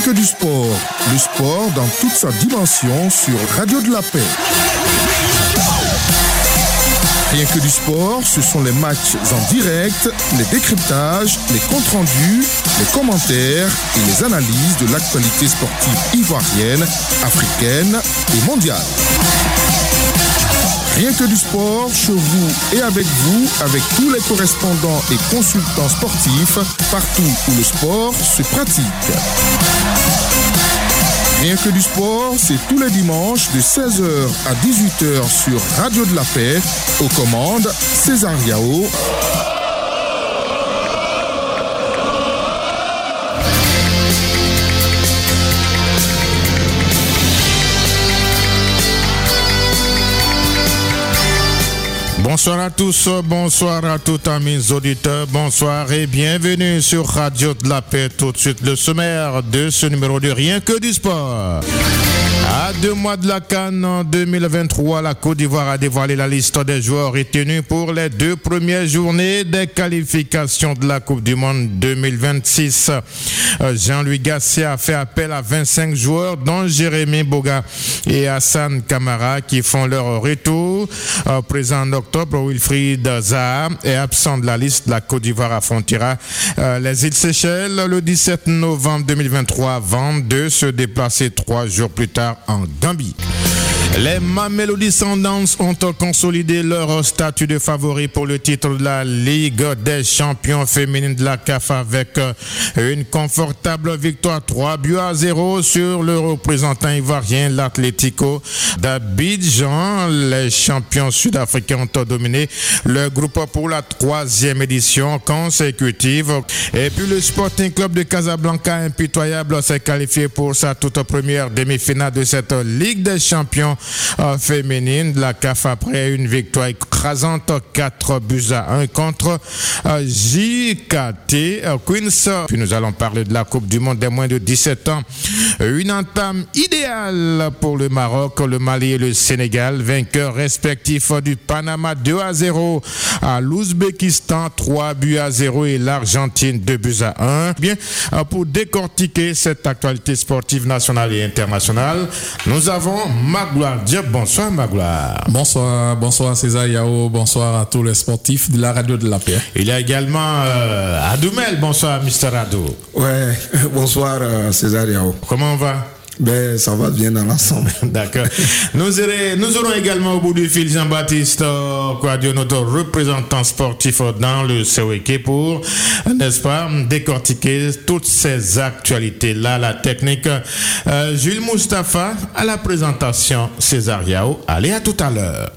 que du sport, le sport dans toute sa dimension sur Radio de la Paix. Rien que du sport, ce sont les matchs en direct, les décryptages, les comptes rendus, les commentaires et les analyses de l'actualité sportive ivoirienne, africaine et mondiale. Rien que du sport, chez vous et avec vous, avec tous les correspondants et consultants sportifs, partout où le sport se pratique. Rien que du sport, c'est tous les dimanches de 16h à 18h sur Radio de la Paix, aux commandes César Yao. Bonsoir à tous, bonsoir à tous amis auditeurs, bonsoir et bienvenue sur Radio de la Paix. Tout de suite le sommaire de ce numéro de Rien que du sport. À 2 mois de la CAN en 2023, la Côte d'Ivoire a dévoilé la liste des joueurs retenus pour les 2 premières journées des qualifications de la Coupe du Monde 2026. Jean-Louis Gasset a fait appel à 25 joueurs, dont Jérémy Boga et Hassan Kamara, qui font leur retour. Présent en octobre, Wilfried Zaha est absent de la liste. La Côte d'Ivoire affrontera les îles Seychelles le 17 novembre 2023 avant de se déplacer 3 jours plus tard en Gambie. Les Mamelody Sundowns ont consolidé leur statut de favori pour le titre de la Ligue des champions féminines de la CAF avec une confortable victoire 3-0 sur le représentant ivoirien, l'Atlético d'Abidjan. Les champions sud-africains ont dominé le groupe pour la 3e édition consécutive. Et puis le Sporting Club de Casablanca, impitoyable, s'est qualifié pour sa toute première demi-finale de cette Ligue des champions féminine de la CAF après une victoire écrasante 4-1 contre JKT Queens. Puis nous allons parler de la Coupe du Monde des moins de 17 ans. Une entame idéale pour le Maroc, le Mali et le Sénégal, vainqueurs respectifs du Panama 2-0 à l'Ouzbékistan 3-0 et l'Argentine 2-1. Bien, pour décortiquer cette actualité sportive nationale et internationale, nous avons Magloire Diop. Bonsoir Magloire. Bonsoir César Yao, bonsoir à tous les sportifs de la Radio de la Paix. Il y a également Adoumel. Bonsoir Mr. Adou. Ouais, bonsoir César Yao. Comment on va? Ben, ça va bien dans l'ensemble. D'accord. Nous aurons également au bout du fil Jean-Baptiste Kouadio, notre représentant sportif dans le COEK pour, n'est-ce pas, décortiquer toutes ces actualités-là, la technique. Jules Moustapha à la présentation, César Yao. Allez, à tout à l'heure.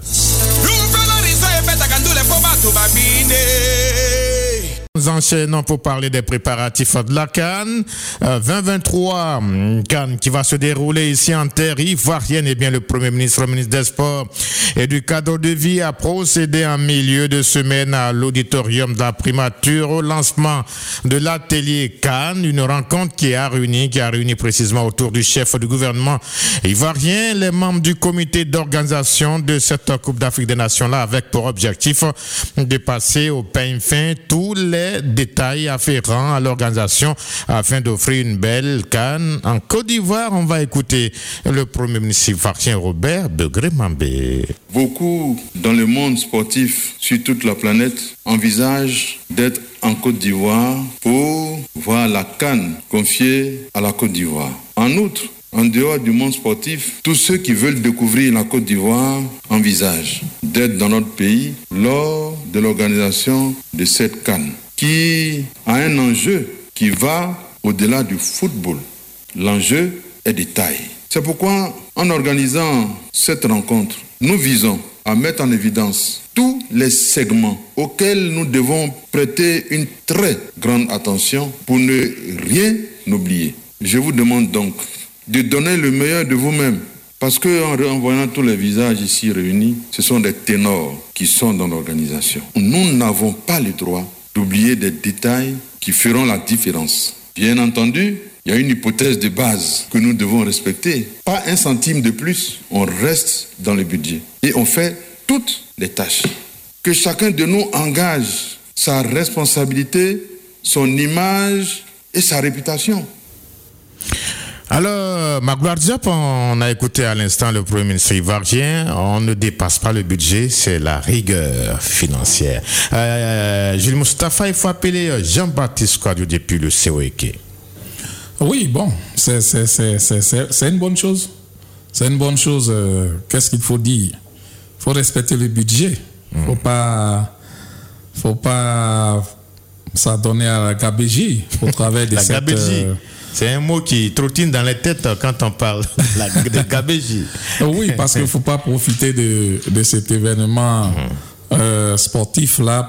Nous enchaînons pour parler des préparatifs de la CAN 2023, CAN qui va se dérouler ici en terre ivoirienne. Et bien le Premier ministre, le ministre des Sports et du cadre de vie a procédé en milieu de semaine à l'auditorium de la primature au lancement de l'atelier CAN, une rencontre qui a réuni précisément autour du chef du gouvernement ivoirien les membres du comité d'organisation de cette Coupe d'Afrique des Nations-là, avec pour objectif de passer au peigne fin tous les détails afférents à l'organisation afin d'offrir une belle CAN en Côte d'Ivoire. On va écouter le Premier ministre ivoirien Robert Degré-Mambé. Beaucoup dans le monde sportif sur toute la planète envisagent d'être en Côte d'Ivoire pour voir la CAN confiée à la Côte d'Ivoire. En outre, en dehors du monde sportif, tous ceux qui veulent découvrir la Côte d'Ivoire envisagent d'être dans notre pays lors de l'organisation de cette CAN, qui a un enjeu qui va au-delà du football. L'enjeu est de taille. C'est pourquoi, en organisant cette rencontre, nous visons à mettre en évidence tous les segments auxquels nous devons prêter une très grande attention pour ne rien oublier. Je vous demande donc de donner le meilleur de vous-même, parce qu'en voyant tous les visages ici réunis, ce sont des ténors qui sont dans l'organisation. Nous n'avons pas le droit d'oublier des détails qui feront la différence. Bien entendu, il y a une hypothèse de base que nous devons respecter. Pas un centime de plus, on reste dans le budget. Et on fait toutes les tâches. Que chacun de nous engage sa responsabilité, son image et sa réputation. Alors, Magloire Diop, on a écouté à l'instant le Premier ministre ivoirien. On ne dépasse pas le budget, c'est la rigueur financière. Jules Moustapha, il faut appeler Jean-Baptiste Kouadio depuis le COEK. Oui, bon, c'est une bonne chose. C'est une bonne chose. Qu'est-ce qu'il faut dire? Il faut respecter le budget. Faut pas s'adonner à la gabégie au travers de cette... Gabégie. C'est un mot qui trottine dans les têtes quand on parle de gabégie. Oui, parce qu'il ne faut pas profiter de cet événement sportif-là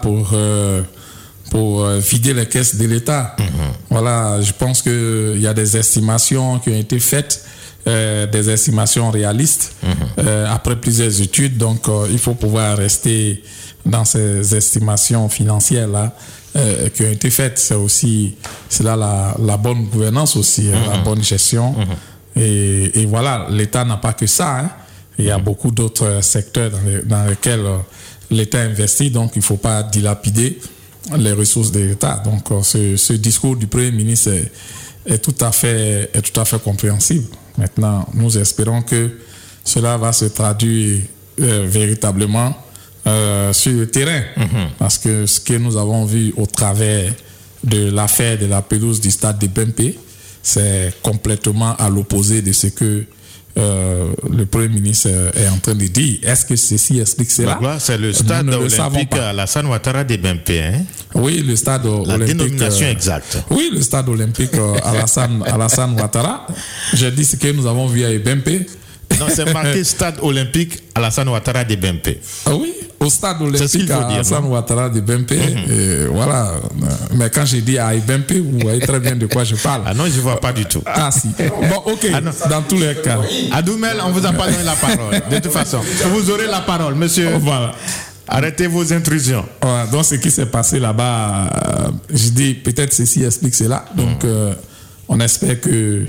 pour vider les caisses de l'État. Voilà, je pense qu'il y a des estimations qui ont été faites, des estimations réalistes après plusieurs études. Donc, il faut pouvoir rester dans ces estimations financières-là qui ont été faites. C'est là la bonne gouvernance aussi, la bonne gestion. Et voilà, l'État n'a pas que ça. Hein. Il y a beaucoup d'autres secteurs dans lesquels l'État investit, donc il ne faut pas dilapider les ressources de l'État. Donc ce discours du Premier ministre est tout à fait compréhensible. Maintenant, nous espérons que cela va se traduire véritablement sur le terrain, parce que ce que nous avons vu au travers de l'affaire de la pelouse du stade de Bempé, c'est complètement à l'opposé de ce que le Premier ministre est en train de dire. Est-ce que ceci explique cela? C'est le stade olympique Alassane Ouattara de Bempé, hein? Oui, le stade olympique. La dénomination exacte. Oui, le stade olympique Alassane Ouattara. Je dis ce que nous avons vu à Bempé. Non, c'est marqué stade olympique Alassane Ouattara de Bempé. Ah oui, au stade olympique Alassane Ouattara de Bempé. Voilà. Mais quand j'ai dit à Bempé, vous voyez très bien de quoi je parle. Ah non, je ne vois pas du tout. Ah si. Bon, ok. Dans tous les cas. Adoumel, on ne vous a pas donné la parole. De toute façon, vous aurez la parole, monsieur. Voilà. Arrêtez vos intrusions. Voilà, donc, ce qui s'est passé là-bas, je dis peut-être ceci explique cela. Donc, on espère que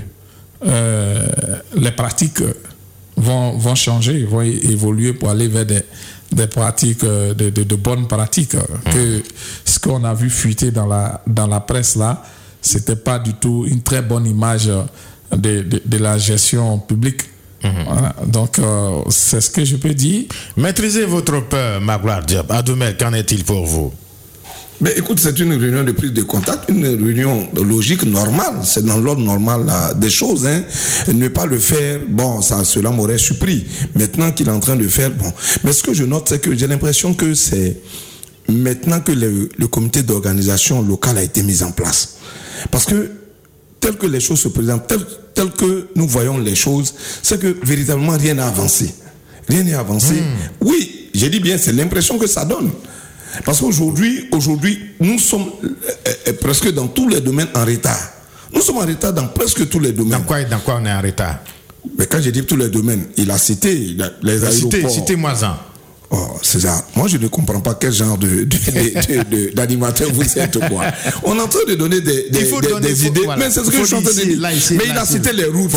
les pratiques vont changer, vont évoluer pour aller vers des pratiques, de bonnes pratiques. Que ce qu'on a vu fuiter dans la presse là, c'était pas du tout une très bonne image de la gestion publique. Voilà. Donc, c'est ce que je peux dire. Maîtrisez votre peur, Magloire Diop. Adoumel, qu'en est-il pour vous? Mais écoute, c'est une réunion de prise de contact, une réunion logique, normale. C'est dans l'ordre normal des choses. Hein. Ne pas le faire, bon, cela m'aurait surpris. Maintenant qu'il est en train de faire, bon. Mais ce que je note, c'est que j'ai l'impression que c'est maintenant que le comité d'organisation locale a été mis en place. Parce que tel que les choses se présentent, tel que nous voyons les choses, c'est que véritablement rien n'a avancé. Rien n'est avancé. Oui, j'ai dit bien, c'est l'impression que ça donne. Parce qu'aujourd'hui, nous sommes presque dans tous les domaines en retard. Nous sommes en retard dans presque tous les domaines. Dans quoi on est en retard? Mais quand j'ai dit tous les domaines, il a cité les aéroports. Citez-moi-en. Oh, César, moi je ne comprends pas quel genre d'animateur vous êtes, quoi. On est en train de donner des idées, voilà. Mais c'est ce que je suis en train de dire. Mais il a cité les routes,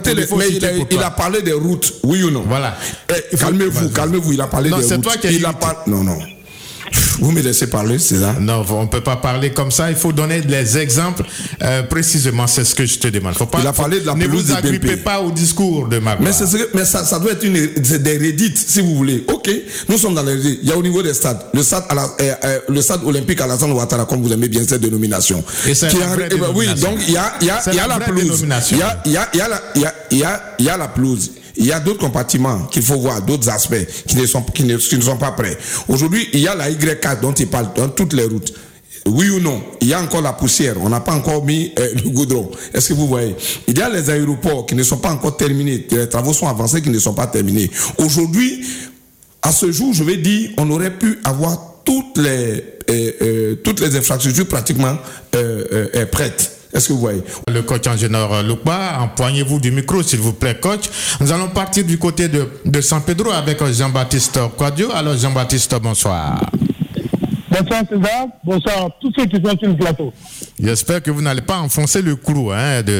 il a parlé des routes, oui ou non? Voilà. Calmez-vous, il a parlé des routes. Non, c'est toi qui as dit. Non. Vous me laissez parler, c'est ça? Non, on ne peut pas parler comme ça. Il faut donner des exemples. Précisément, c'est ce que je te demande. Il a parlé de la pelouse de Bempé. Ne vous agrippez pas au discours de Magloire. Mais ça doit être des redites, si vous voulez. Ok, nous sommes dans les redites. Il y a au niveau des stades. Le stade olympique Alassane Ouattara, comme vous aimez bien cette dénomination. Et c'est la vraie dénomination. Oui, donc il y a la pelouse. Il y a la pelouse. Il y a d'autres compartiments qu'il faut voir, d'autres aspects qui ne sont pas prêts. Aujourd'hui, il y a la Y4 dont il parle dans toutes les routes. Oui ou non? Il y a encore la poussière. On n'a pas encore mis le goudron. Est-ce que vous voyez? Il y a les aéroports qui ne sont pas encore terminés. Les travaux sont avancés qui ne sont pas terminés. Aujourd'hui, à ce jour, je vais dire, on aurait pu avoir toutes les infrastructures pratiquement prêtes. Est-ce que vous voyez? Le coach ingénieur Loukba, empoignez-vous du micro, s'il vous plaît, coach. Nous allons partir du côté de San Pedro avec Jean-Baptiste Kouadio. Alors, Jean-Baptiste, bonsoir. Bonsoir, César. Bonsoir à tous ceux qui sont sur le plateau. J'espère que vous n'allez pas enfoncer le clou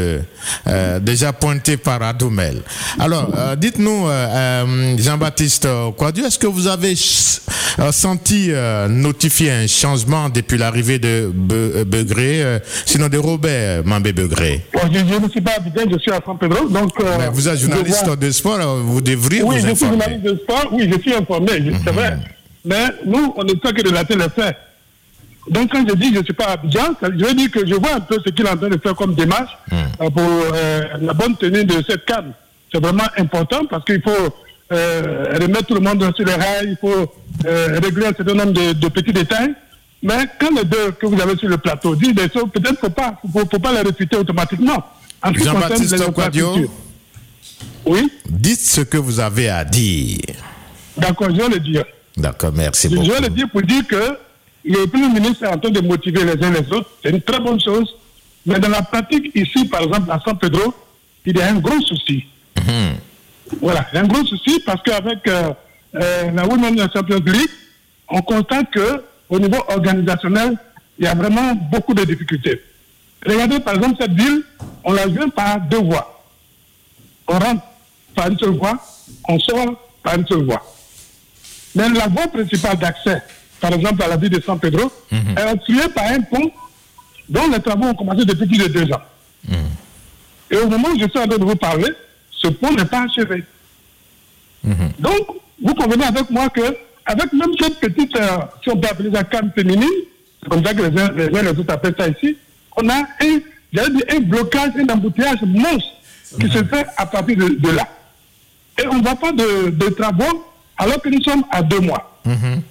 déjà pointé par Adoumel. Alors, dites-nous, Jean-Baptiste Kouadio, est-ce que vous avez senti notifier un changement depuis l'arrivée de Begré, sinon de Robert Mambé-Begré? Bon, je ne suis pas habitué, je suis à San Pedro. Donc, vous êtes journaliste de sport, vous devriez vous informer. Oui, je suis journaliste de sport, oui, je suis informé, c'est vrai. Mais nous, on ne fait que relater les faits. Donc, quand je dis que je ne suis pas à Abidjan, je veux dire que je vois un peu ce qu'il est en train de faire comme démarche pour la bonne tenue de cette CAN. C'est vraiment important parce qu'il faut remettre tout le monde sur les rails, il faut régler un certain nombre de petits détails. Mais quand les deux que vous avez sur le plateau disent des choses, peut-être qu'il ne faut pas les réfuter automatiquement. Jean-Baptiste Kouadio, oui? Dites ce que vous avez à dire. D'accord, je vais le dire. D'accord, merci beaucoup. Je vais le dire pour dire que le Premier ministre est en train de motiver les uns les autres. C'est une très bonne chose. Mais dans la pratique, ici, par exemple, à San Pedro, il y a un gros souci. Voilà, un gros souci parce qu'avec la Women's Champions League, on constate qu'au niveau organisationnel, il y a vraiment beaucoup de difficultés. Regardez, par exemple, cette ville, on la joue par 2 voies. On rentre par une seule voie, on sort par une seule voie. Mais la voie principale d'accès, par exemple à la ville de San Pedro, est obstruée par un pont dont les travaux ont commencé depuis plus de 2 ans. Et au moment où je suis en train de vous parler, ce pont n'est pas achevé. Donc, vous convenez avec moi qu'avec même cette petite, si on peut appeler ça CAN féminine, c'est comme ça que les uns les autres appellent ça ici, on a un blocage, un embouteillage monstre qui se fait à partir de là. Et on ne voit pas de travaux alors que nous sommes à 2 mois.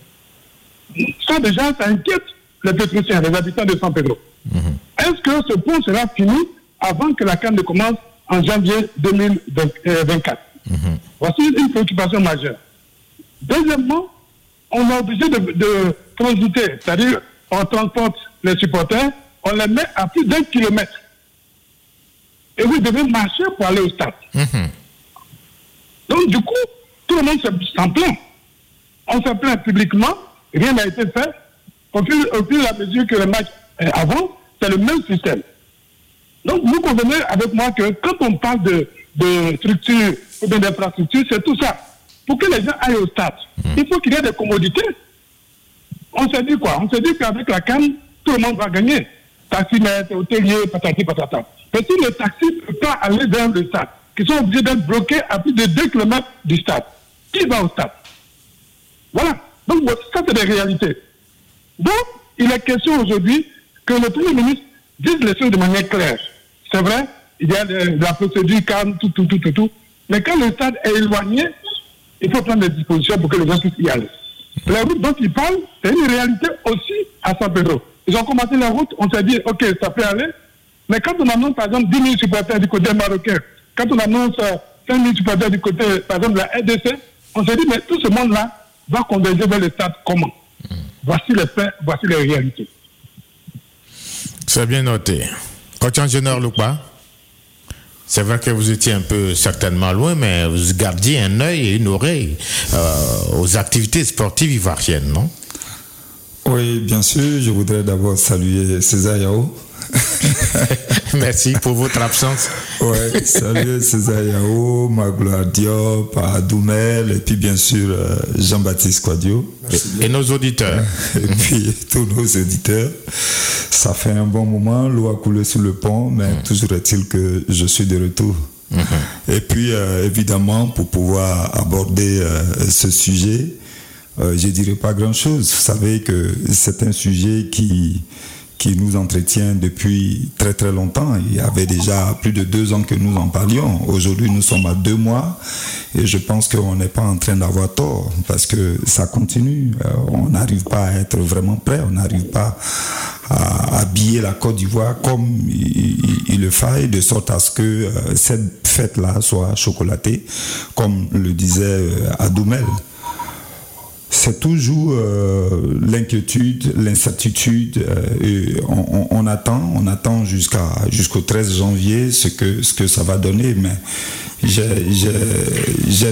Ça déjà, ça inquiète les pétriciens, les habitants de San Pedro. Est-ce que ce pont sera fini avant que la CAN ne commence en janvier 2024? Voici une préoccupation majeure. Deuxièmement, on est obligé de transiter, c'est-à-dire on transporte les supporters, on les met à plus d'1 kilomètre. Et vous devez marcher pour aller au stade. Donc du coup, tout le monde s'en plaint. On se plaint publiquement, rien n'a été fait. Au fur et à mesure que le match avance, c'est le même système. Donc vous convenez avec moi que quand on parle de structure ou d'infrastructure, c'est tout ça. Pour que les gens aillent au stade, il faut qu'il y ait des commodités. On s'est dit quoi? On s'est dit qu'avec la CAN, tout le monde va gagner. Taximètres, hôteliers, patati patata. Mais si les taxis ne peuvent pas aller vers le stade, qui sont obligés d'être bloqués à plus de 2 km du stade, qui va au stade? Voilà. Donc ça, c'est des réalités. Donc, il est question aujourd'hui que le Premier ministre dise les choses de manière claire. C'est vrai, il y a la procédure CAN, tout. Mais quand le stade est éloigné, il faut prendre des dispositions pour que les gens puissent y aller. La route dont il parle, c'est une réalité aussi à San Pedro. Ils ont commencé la route, on s'est dit, ok, ça peut aller. Mais quand on annonce, par exemple, 10 000 supporters du côté marocain, quand on annonce 5 000 supporters du côté, par exemple, de la RDC, on s'est dit, mais tout ce monde-là va converger vers le stade comment? Voici les faits, voici les réalités. C'est bien noté. Coach ingénieur Loukba, c'est vrai que vous étiez un peu certainement loin, mais vous gardiez un œil et une oreille aux activités sportives ivoiriennes, non? Oui, bien sûr. Je voudrais d'abord saluer César Yao. Merci pour votre absence. Oui, saluer César Yao, Magloire Diop, Adoumel, et puis bien sûr Jean-Baptiste Kouadio. Et nos auditeurs. Et puis tous nos auditeurs. Ça fait un bon moment, l'eau a coulé sous le pont, mais toujours est-il que je suis de retour. Et puis évidemment, pour pouvoir aborder ce sujet, je ne dirais pas grand-chose. Vous savez que c'est un sujet qui nous entretient depuis très très longtemps. Il y avait déjà plus de 2 ans que nous en parlions. Aujourd'hui, nous sommes à 2 mois et je pense qu'on n'est pas en train d'avoir tort parce que ça continue. On n'arrive pas à être vraiment prêt. On n'arrive pas à habiller la Côte d'Ivoire comme il le faille, de sorte à ce que cette fête-là soit chocolatée, comme le disait Adoumel. C'est toujours l'inquiétude, l'incertitude. On attend jusqu'au 13 janvier ce que ça va donner, mais j'ai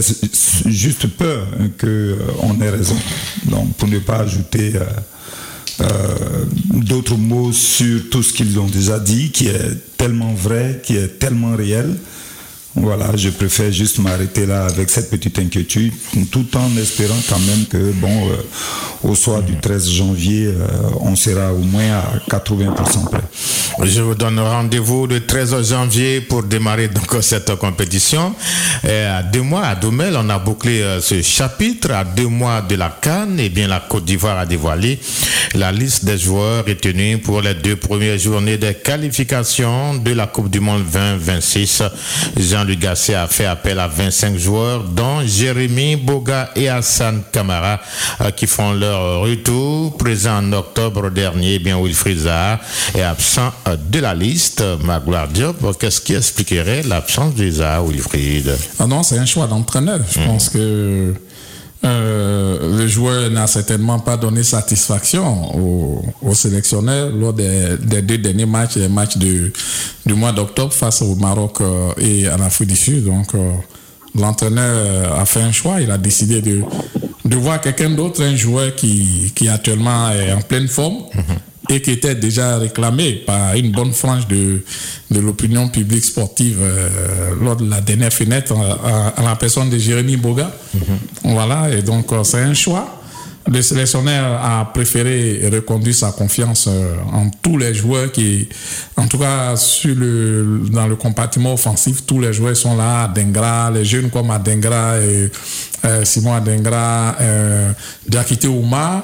juste peur qu'on ait raison. Donc, pour ne pas ajouter d'autres mots sur tout ce qu'ils ont déjà dit, qui est tellement vrai, qui est tellement réel. Voilà, je préfère juste m'arrêter là avec cette petite inquiétude, tout en espérant quand même que, au soir du 13 janvier, on sera au moins à 80% prêt. Je vous donne rendez-vous le 13 janvier pour démarrer donc cette compétition. Et à 2 mois, à Domel, on a bouclé ce chapitre. À 2 mois de la CAN, et bien la Côte d'Ivoire a dévoilé la liste des joueurs retenus pour les 2 premières journées de qualification de la Coupe du Monde 2026. Jean-Luc Gasset a fait appel à 25 joueurs, dont Jérémy Boga et Hassan Kamara, qui font leur retour. Présent en octobre dernier, bien Wilfried Zaha est absent de la liste. Magloire Diop, qu'est-ce qui expliquerait l'absence de Zaha, Wilfried? Ah non, c'est un choix d'entraîneur. Je pense que le joueur n'a certainement pas donné satisfaction au sélectionneur lors des 2 derniers matchs, les matchs du mois d'octobre face au Maroc et à l'Afrique du Sud. Donc, l'entraîneur a fait un choix. Il a décidé de voir quelqu'un d'autre, un joueur qui actuellement est en pleine forme et qui était déjà réclamé par une bonne frange de l'opinion publique sportive lors de la dernière fenêtre en la personne de Jérémy Boga. Voilà, et donc c'est un choix. Le sélectionneur a préféré reconduire sa confiance en tous les joueurs qui, en tout cas dans le compartiment offensif, tous les joueurs sont là. Adengra, les jeunes comme Adengra, Simon Adengra, Diakité Oumar,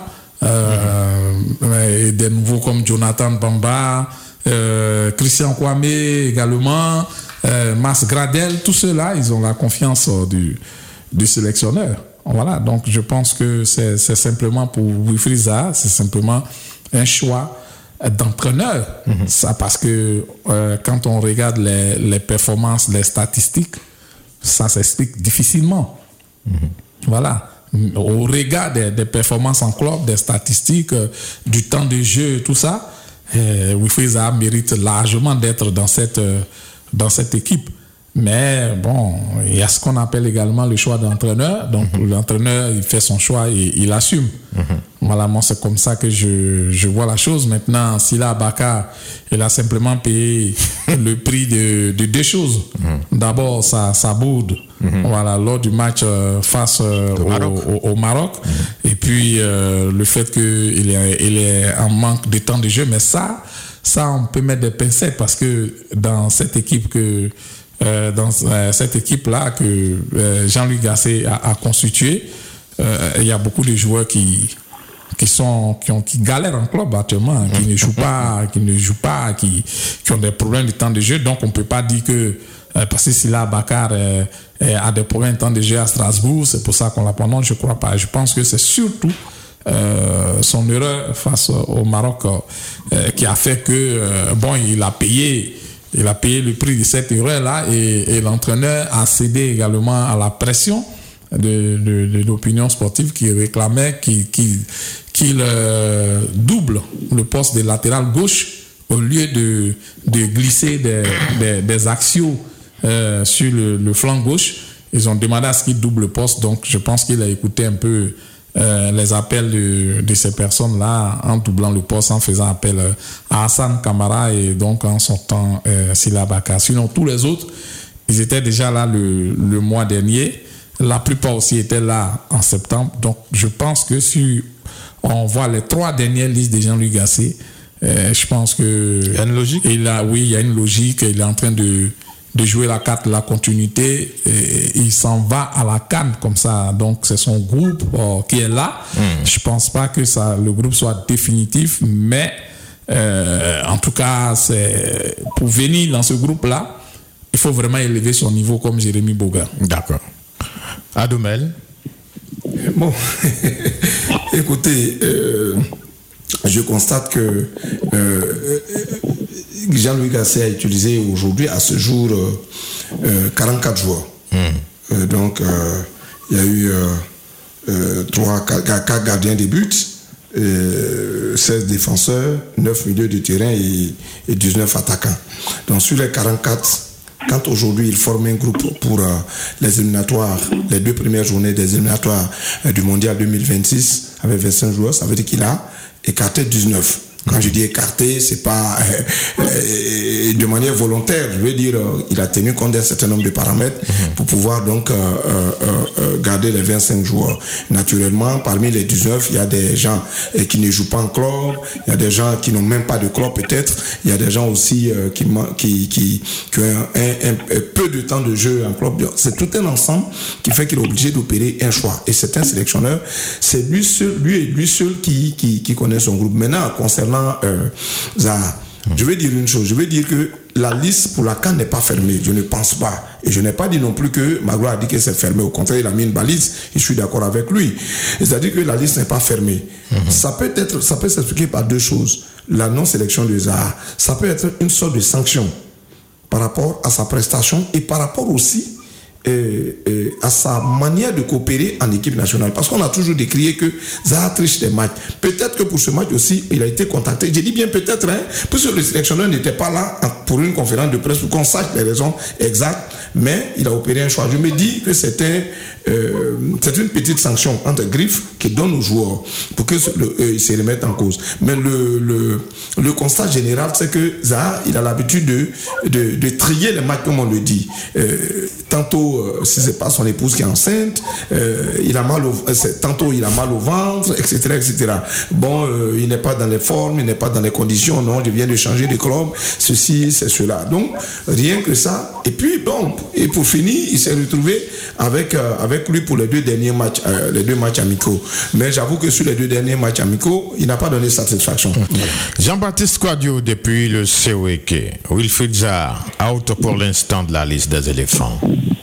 et des nouveaux comme Jonathan Bamba, Christian Kwame également, Mas Gradel, tous ceux-là, ils ont la confiance du sélectionneur. Voilà, donc je pense que c'est simplement pour Wilfried Zaha, c'est simplement un choix d'entraîneur. Ça, parce que quand on regarde les performances, les statistiques, ça s'explique difficilement. Voilà. Au regard des performances en club, des statistiques, du temps de jeu, tout ça, Wilfried Zaha mérite largement d'être dans cette équipe. Mais bon, il y a ce qu'on appelle également le choix d'entraîneur. Donc l'entraîneur, il fait son choix et il assume. Voilà, moi c'est comme ça que je vois la chose. Maintenant, Sila Bakar, il a simplement payé le prix de 2 choses. D'abord, sa bourde, voilà, lors du match face au Maroc. Et puis le fait qu'il est en manque de temps de jeu. Mais ça on peut mettre des pincettes parce que dans cette équipe là que Jean-Luc Gasset a constitué, il y a beaucoup de joueurs qui galèrent en club actuellement, qui ne jouent pas, qui ont des problèmes de temps de jeu. Donc on ne peut pas dire que parce que Sila Bakar a des problèmes de temps de jeu à Strasbourg, c'est pour ça qu'on l'a pendant. Je crois pas. Je pense que c'est surtout son erreur face au Maroc qui a fait que il a payé le prix de cette erreur-là et l'entraîneur a cédé également à la pression de l'opinion sportive qui réclamait qu'il double le poste de latéral gauche au lieu de glisser des axiaux sur le flanc gauche. Ils ont demandé à ce qu'il double le poste, donc je pense qu'il a écouté un peu les appels de ces personnes-là en doublant le poste, en faisant appel à Hassan Kamara et donc en sortant Sila Bakar. Sinon, tous les autres, ils étaient déjà là le mois dernier. La plupart aussi étaient là en septembre. Donc, je pense que si on voit les 3 dernières listes de Jean-Luc Gasset, je pense que... Il y a une logique? Il y a une logique. Il est en train de jouer la carte de la continuité. Et il s'en va à la CAN comme ça. Donc, c'est son groupe qui est là. Je ne pense pas que le groupe soit définitif, mais en tout cas, pour venir dans ce groupe-là, il faut vraiment élever son niveau comme Jérémy Boga. D'accord. Adoumel. Bon, écoutez, je constate que Jean-Luc Gasset a utilisé aujourd'hui, à ce jour, 44 joueurs. Donc, il y a eu 4 gardiens de but, 16 défenseurs, 9 milieux de terrain et 19 attaquants. Donc, sur les 44, quand aujourd'hui il forme un groupe pour les éliminatoires, les 2 premières journées des éliminatoires du Mondial 2026 avec 25 joueurs, ça veut dire qu'il a écarté 19. Quand je dis écarté, c'est pas de manière volontaire. Je veux dire, il a tenu compte d'un certain nombre de paramètres pour pouvoir donc garder les 25 joueurs. Naturellement, parmi les 19, il y a des gens qui ne jouent pas en club, il y a des gens qui n'ont même pas de club peut-être, il y a des gens aussi qui ont un peu de temps de jeu en club. C'est tout un ensemble qui fait qu'il est obligé d'opérer un choix. Et c'est un sélectionneur, c'est lui et lui seul qui connaît son groupe. Maintenant, concernant Zaha, je vais dire une chose, je vais dire que la liste pour la CAN n'est pas fermée, je ne pense pas. Et je n'ai pas dit non plus que Magloire a dit que c'est fermé, au contraire, il a mis une balise, et je suis d'accord avec lui. C'est-à-dire que la liste n'est pas fermée. Ça peut s'expliquer par deux choses. La non-sélection de Zaha, ça peut être une sorte de sanction par rapport à sa prestation et par rapport aussi à sa manière de coopérer en équipe nationale. Parce qu'on a toujours décrié que Zaha triche des matchs. Peut-être que pour ce match aussi, il a été contacté. J'ai dit bien peut-être, puisque le sélectionneur n'était pas là pour une conférence de presse pour qu'on sache les raisons exactes, mais il a opéré un choix. Je me dis que c'est une petite sanction entre griffes qui donne aux joueurs pour qu'ils se remettent en cause. Mais le constat général, c'est que Zaha, il a l'habitude de trier les matchs, comme on le dit. Tantôt, si c'est pas son épouse qui est enceinte, tantôt il a mal au ventre, etc., etc. Bon, il n'est pas dans les formes, il n'est pas dans les conditions, non, je viens de changer de club, ceci, c'est cela. Donc, rien que ça. Et puis, bon, et pour finir, il s'est retrouvé avec lui pour les deux derniers matchs, les deux matchs amicaux. Mais j'avoue que sur les deux derniers matchs amicaux, il n'a pas donné satisfaction. Jean-Baptiste Kouadio, depuis le COEK, Wilfried Zaha, out pour l'instant de la liste des éléphants.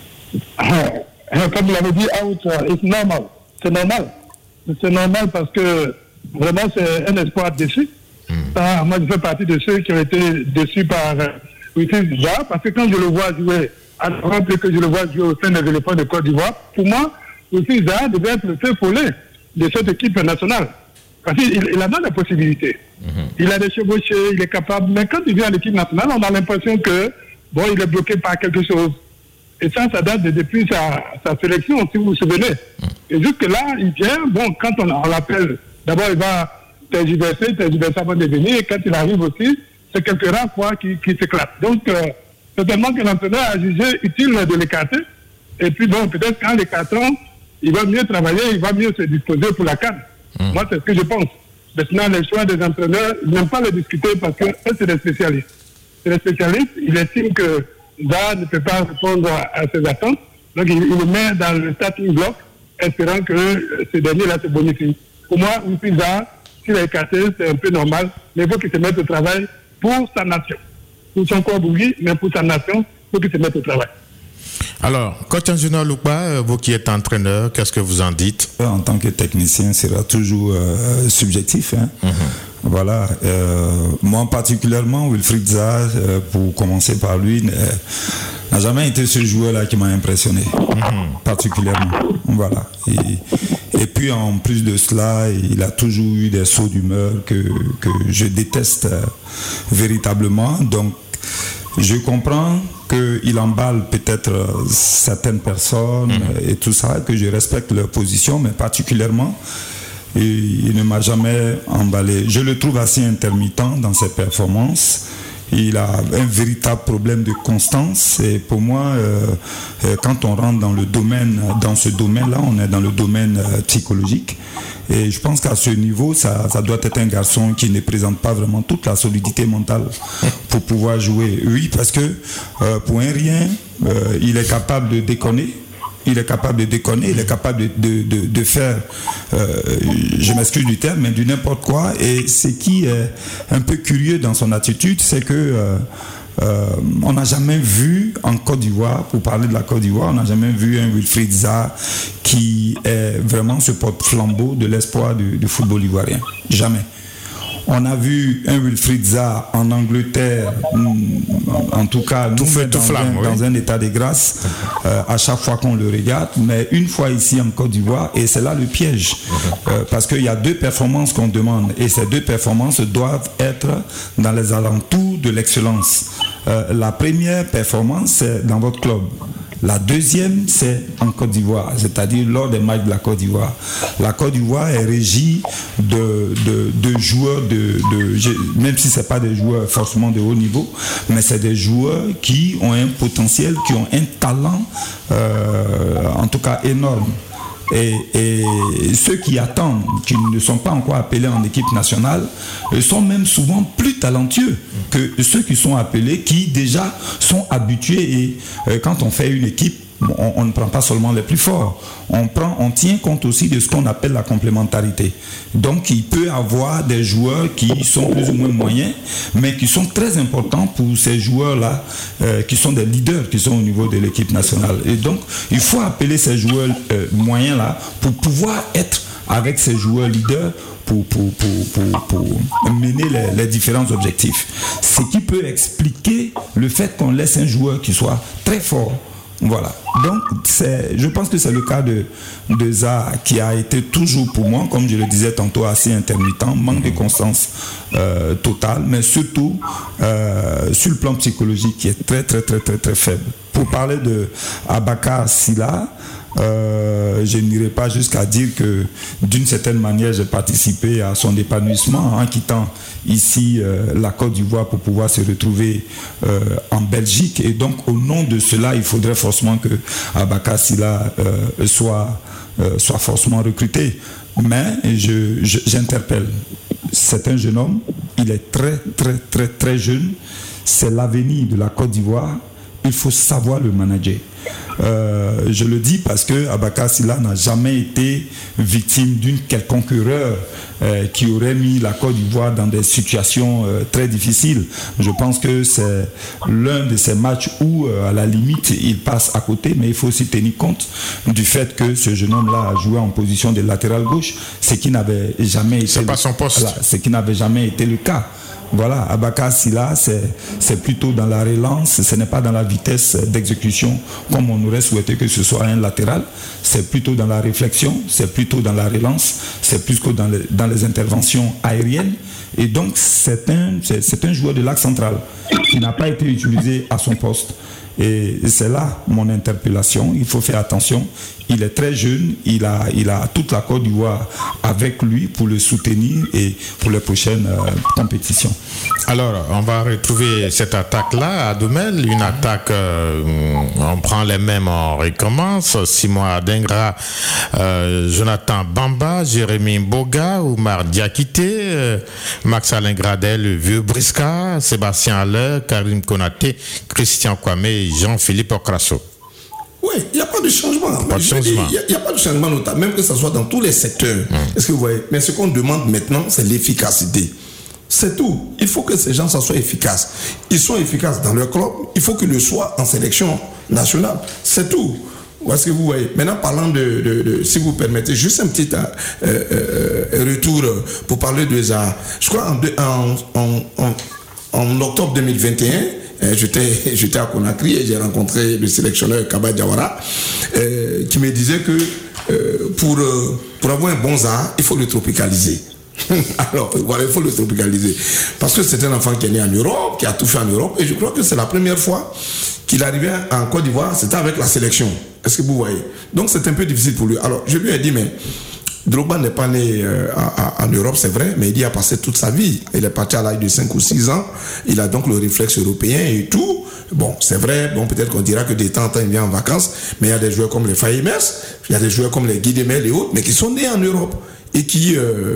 Comme vous l'avez dit, out, c'est normal. C'est normal. C'est normal parce que vraiment c'est un espoir déçu. Moi, je fais partie de ceux qui ont été déçus par Wilfried Zaha parce que quand je le vois jouer, avant que je le vois jouer au sein des éléphants de Côte d'Ivoire, pour moi, Wilfried Zaha devait être le feu follet de cette équipe nationale. Parce qu'il a la possibilité. Il a des chevauchés, il est capable. Mais quand il vient à l'équipe nationale, on a l'impression que il est bloqué par quelque chose. Et ça date depuis sa sélection, si vous vous souvenez. Et jusque-là, il vient, quand on l'appelle, d'abord il va tergiverser avant de venir, et quand il arrive aussi, c'est quelques rares fois qu'il s'éclate. Donc, c'est tellement que l'entraîneur a jugé utile de l'écarter. Et puis peut-être qu'en l'écartant, il va mieux travailler, il va mieux se disposer pour la CAN. Moi, c'est ce que je pense. Maintenant, les choix des entraîneurs, ils n'aiment pas le discuter parce que eux, c'est des spécialistes. C'est des spécialistes, ils estiment que Zaha ne peut pas répondre à ses attentes. Donc, il le met dans le starting block, espérant que ce dernier-là se bonifie. Pour moi, Wilfried Zaha, s'il a écarté, c'est un peu normal, mais il faut qu'il se mette au travail pour sa nation. Pour son corps, oui, mais pour sa nation, il faut qu'il se mette au travail. Alors, coach Angelo Loukba, vous qui êtes entraîneur, qu'est-ce que vous en dites? En tant que technicien, c'est toujours subjectif. Voilà. Moi, particulièrement, Wilfried Zaha, pour commencer par lui, n'a jamais été ce joueur-là qui m'a impressionné. Particulièrement. Voilà. Et puis, en plus de cela, il a toujours eu des sauts d'humeur que je déteste véritablement. Donc, je comprends qu'il emballe peut-être certaines personnes et tout ça, que je respecte leur position, mais particulièrement, il ne m'a jamais emballé. Je le trouve assez intermittent dans ses performances. Il a un véritable problème de constance. Et pour moi, quand on rentre dans ce domaine-là, on est dans le domaine psychologique. Et je pense qu'à ce niveau, ça doit être un garçon qui ne présente pas vraiment toute la solidité mentale pour pouvoir jouer. Oui, parce que pour un rien, il est capable de déconner. Il est capable de faire, je m'excuse du terme, mais du n'importe quoi. Et ce qui est un peu curieux dans son attitude, c'est que on n'a jamais vu en Côte d'Ivoire, pour parler de la Côte d'Ivoire, on n'a jamais vu un Wilfried Zaha qui est vraiment ce porte-flambeau de l'espoir du football ivoirien. Jamais. On a vu un Wilfried Zaha en Angleterre, en tout cas, dans un état de grâce, à chaque fois qu'on le regarde, mais une fois ici en Côte d'Ivoire, et c'est là le piège, parce qu'il y a deux performances qu'on demande, et ces deux performances doivent être dans les alentours de l'excellence. La première performance, c'est dans votre club. La deuxième, c'est en Côte d'Ivoire, c'est-à-dire lors des matchs de la Côte d'Ivoire. La Côte d'Ivoire est régie de joueurs, même si ce n'est pas des joueurs forcément de haut niveau, mais c'est des joueurs qui ont un potentiel, qui ont un talent, en tout cas énorme. Et ceux qui attendent, qui ne sont pas encore appelés en équipe nationale, sont même souvent plus talentueux que ceux qui sont appelés, qui déjà sont habitués. Et quand on fait une équipe, on ne prend pas seulement les plus forts, on tient compte aussi de ce qu'on appelle la complémentarité. Donc il peut y avoir des joueurs qui sont plus ou moins moyens, mais qui sont très importants pour ces joueurs-là, qui sont des leaders, qui sont au niveau de l'équipe nationale. Et donc il faut appeler ces joueurs moyens-là pour pouvoir être avec ces joueurs leaders pour mener les différents objectifs. Ce qui peut expliquer le fait qu'on laisse un joueur qui soit très fort. Voilà. Donc, je pense que c'est le cas de Zaha, qui a été toujours pour moi, comme je le disais tantôt, assez intermittent, manque de constance totale, mais surtout sur le plan psychologique, qui est très, très, très, très, très faible. Pour parler de Abakar Sylla, je n'irai pas jusqu'à dire que d'une certaine manière j'ai participé à son épanouissement en quittant ici la Côte d'Ivoire pour pouvoir se retrouver en Belgique, et donc au nom de cela il faudrait forcément que Abakar Sylla soit forcément recruté, mais j'interpelle. C'est un jeune homme, il est très très très très jeune, c'est l'avenir de la Côte d'Ivoire, il faut savoir le manager. Je le dis parce que Abakar Sylla n'a jamais été victime d'une quelconque erreur qui aurait mis la Côte d'Ivoire dans des situations très difficiles. Je pense que c'est l'un de ces matchs où à la limite il passe à côté, mais il faut aussi tenir compte du fait que ce jeune homme-là a joué en position de latéral gauche, ce qui n'avait jamais été son poste. Voilà, ce qui n'avait jamais été le cas. Voilà, Abakar Sylla, c'est plutôt dans la relance, ce n'est pas dans la vitesse d'exécution comme on aurait souhaité que ce soit un latéral, c'est plutôt dans la réflexion, c'est plutôt dans la relance, c'est plus que dans les interventions aériennes. Et donc c'est un joueur de l'axe central qui n'a pas été utilisé à son poste. Et c'est là mon interpellation, il faut faire attention. Il est très jeune, il a toute la Côte d'Ivoire avec lui pour le soutenir et pour les prochaines compétitions. Alors, on va retrouver cette attaque-là à Doumel, une attaque, on prend les mêmes, on recommence. Simon Adingra, Jonathan Bamba, Jérémy Boga, Oumar Diakité, Max-Alain Gradel, le vieux Brisca, Sébastien Haller, Karim Konaté, Christian Kwame et Jean-Philippe Okrasso. Oui, il n'y a pas de changement. Il n'y a pas de changement notable, même que ce soit dans tous les secteurs. Est-ce que vous voyez? Mais ce qu'on demande maintenant, c'est l'efficacité. C'est tout. Il faut que ces gens soient efficaces. Ils sont efficaces dans leur club. Il faut qu'ils le soient en sélection nationale. C'est tout. Est-ce que vous voyez? Maintenant, parlant si vous permettez, juste un petit retour pour parler de Zaha. Je crois en octobre 2021, j'étais à Conakry et j'ai rencontré le sélectionneur Kaba Diawara qui me disait que pour avoir un bon Zaha, il faut le tropicaliser. Alors, voilà, il faut le tropicaliser. Parce que c'est un enfant qui est né en Europe, qui a tout fait en Europe, et je crois que c'est la première fois qu'il arrivait en Côte d'Ivoire, c'était avec la sélection. Est-ce que vous voyez? Donc c'est un peu difficile pour lui. Alors, je lui ai dit, mais Drogba n'est pas né en Europe, c'est vrai, mais il y a passé toute sa vie. Il est parti à l'âge de 5 ou 6 ans. Il a donc le réflexe européen et tout. Bon, c'est vrai, bon, peut-être qu'on dira que de temps en temps, il vient en vacances, mais il y a des joueurs comme les Faïmers, il y a des joueurs comme les Guy Demel et autres, mais qui sont nés en Europe et qui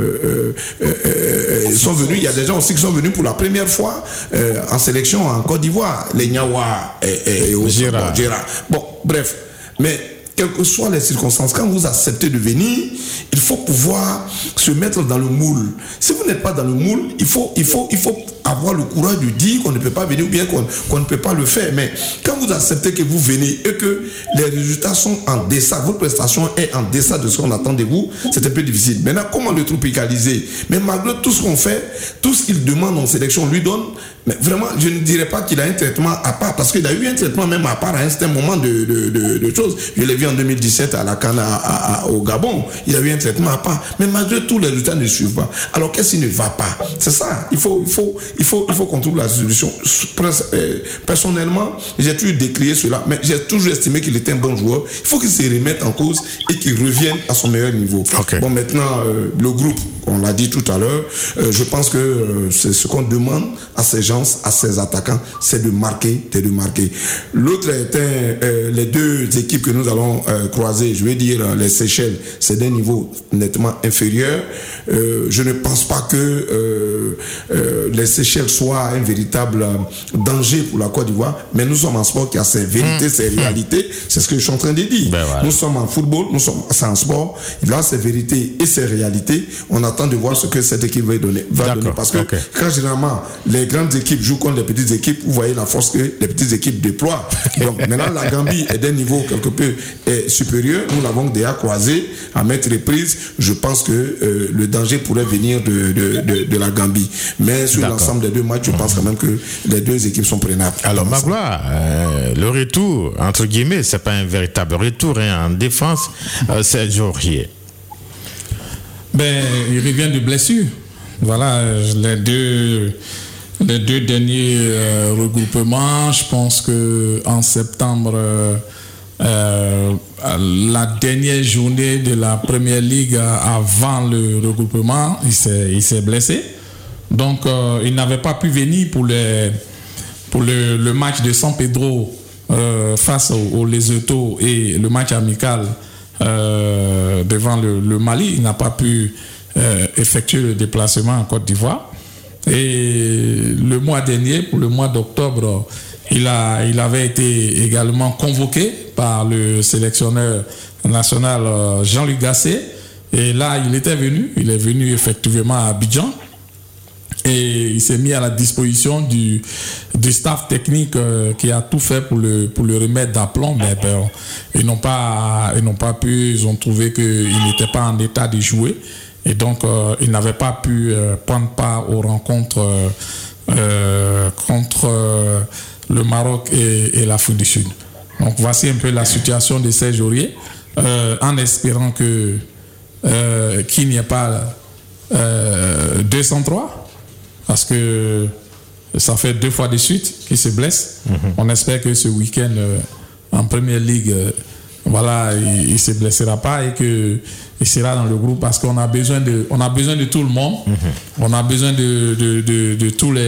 sont venus. Il y a des gens aussi qui sont venus pour la première fois en sélection en Côte d'Ivoire, les Nyawa et Gérard. Bon, bref, mais quelles que soient les circonstances, quand vous acceptez de venir, il faut pouvoir se mettre dans le moule. Si vous n'êtes pas dans le moule, il faut avoir le courage de dire qu'on ne peut pas venir ou bien qu'on ne peut pas le faire. Mais quand vous acceptez que vous venez et que les résultats sont en deçà, votre prestation est en deçà de ce qu'on attend de vous, c'est un peu difficile. Maintenant, comment le tropicaliser? Mais malgré tout ce qu'on fait, tout ce qu'il demande en sélection, on lui donne. Mais vraiment, je ne dirais pas qu'il a un traitement à part, parce qu'il a eu un traitement même à part à un certain moment de choses. Je l'ai vu vu en 2017 à la CAN au Gabon, il y a eu un traitement à part. Mais malgré tout, les résultats ne suivent pas. Alors qu'est-ce qui ne va pas? C'est ça. Il faut qu'on trouve la solution. Personnellement, j'ai toujours décrié cela, mais j'ai toujours estimé qu'il était un bon joueur. Il faut qu'il se remette en cause et qu'il revienne à son meilleur niveau. Okay. Bon, maintenant, le groupe, on l'a dit tout à l'heure, je pense que c'est ce qu'on demande à ces gens, à ces attaquants, c'est de marquer. L'autre était les deux équipes que nous allons croiser, je veux dire les Seychelles, c'est d'un niveau nettement inférieur. Je ne pense pas que les Seychelles soient un véritable danger pour la Côte d'Ivoire, mais nous sommes en sport qui a ses vérités, ses réalités, c'est ce que je suis en train de dire. Voilà. Nous sommes en football, c'est un sport, il a ses vérités et ses réalités. On attend de voir ce que cette équipe va donner. Parce que quand généralement les grandes équipes jouent contre les petites équipes, vous voyez la force que les petites équipes déploient. Donc maintenant la Gambie est d'un niveau quelque peu supérieur. Nous l'avons déjà croisé à maintes reprises. Je pense que le danger pourrait venir de la Gambie. Mais sur l'ensemble des deux matchs, je pense quand même que les deux équipes sont prenables. Alors Magloire, le retour, entre guillemets, c'est pas un véritable retour en défense, c'est Jourier. Il revient de blessure. Voilà, les deux derniers regroupements, je pense que en septembre, la dernière journée de la Première Ligue avant le regroupement, il s'est blessé. Donc, il n'avait pas pu venir pour le match de San Pedro face au Lesotho et le match amical devant le Mali. Il n'a pas pu effectuer le déplacement en Côte d'Ivoire. Et le mois dernier, pour le mois d'octobre, il avait été également convoqué par le sélectionneur national Jean-Luc Gasset. Et là, il est venu effectivement à Abidjan. Et il s'est mis à la disposition du staff technique qui a tout fait pour le remettre d'aplomb. Mais ils n'ont pas pu, ils ont trouvé qu'il n'était pas en état de jouer. Et donc, il n'avait pas pu prendre part aux rencontres contre le Maroc et l'Afrique du Sud. Donc, voici un peu la situation de Serge Aurier, en espérant qu'il n'y ait pas 203. Parce que ça fait 2 fois de suite qu'il se blesse. On espère que ce week-end, en Première Ligue, il ne se blessera pas et qu'il sera dans le groupe parce qu'on a besoin de tout le monde. On a besoin de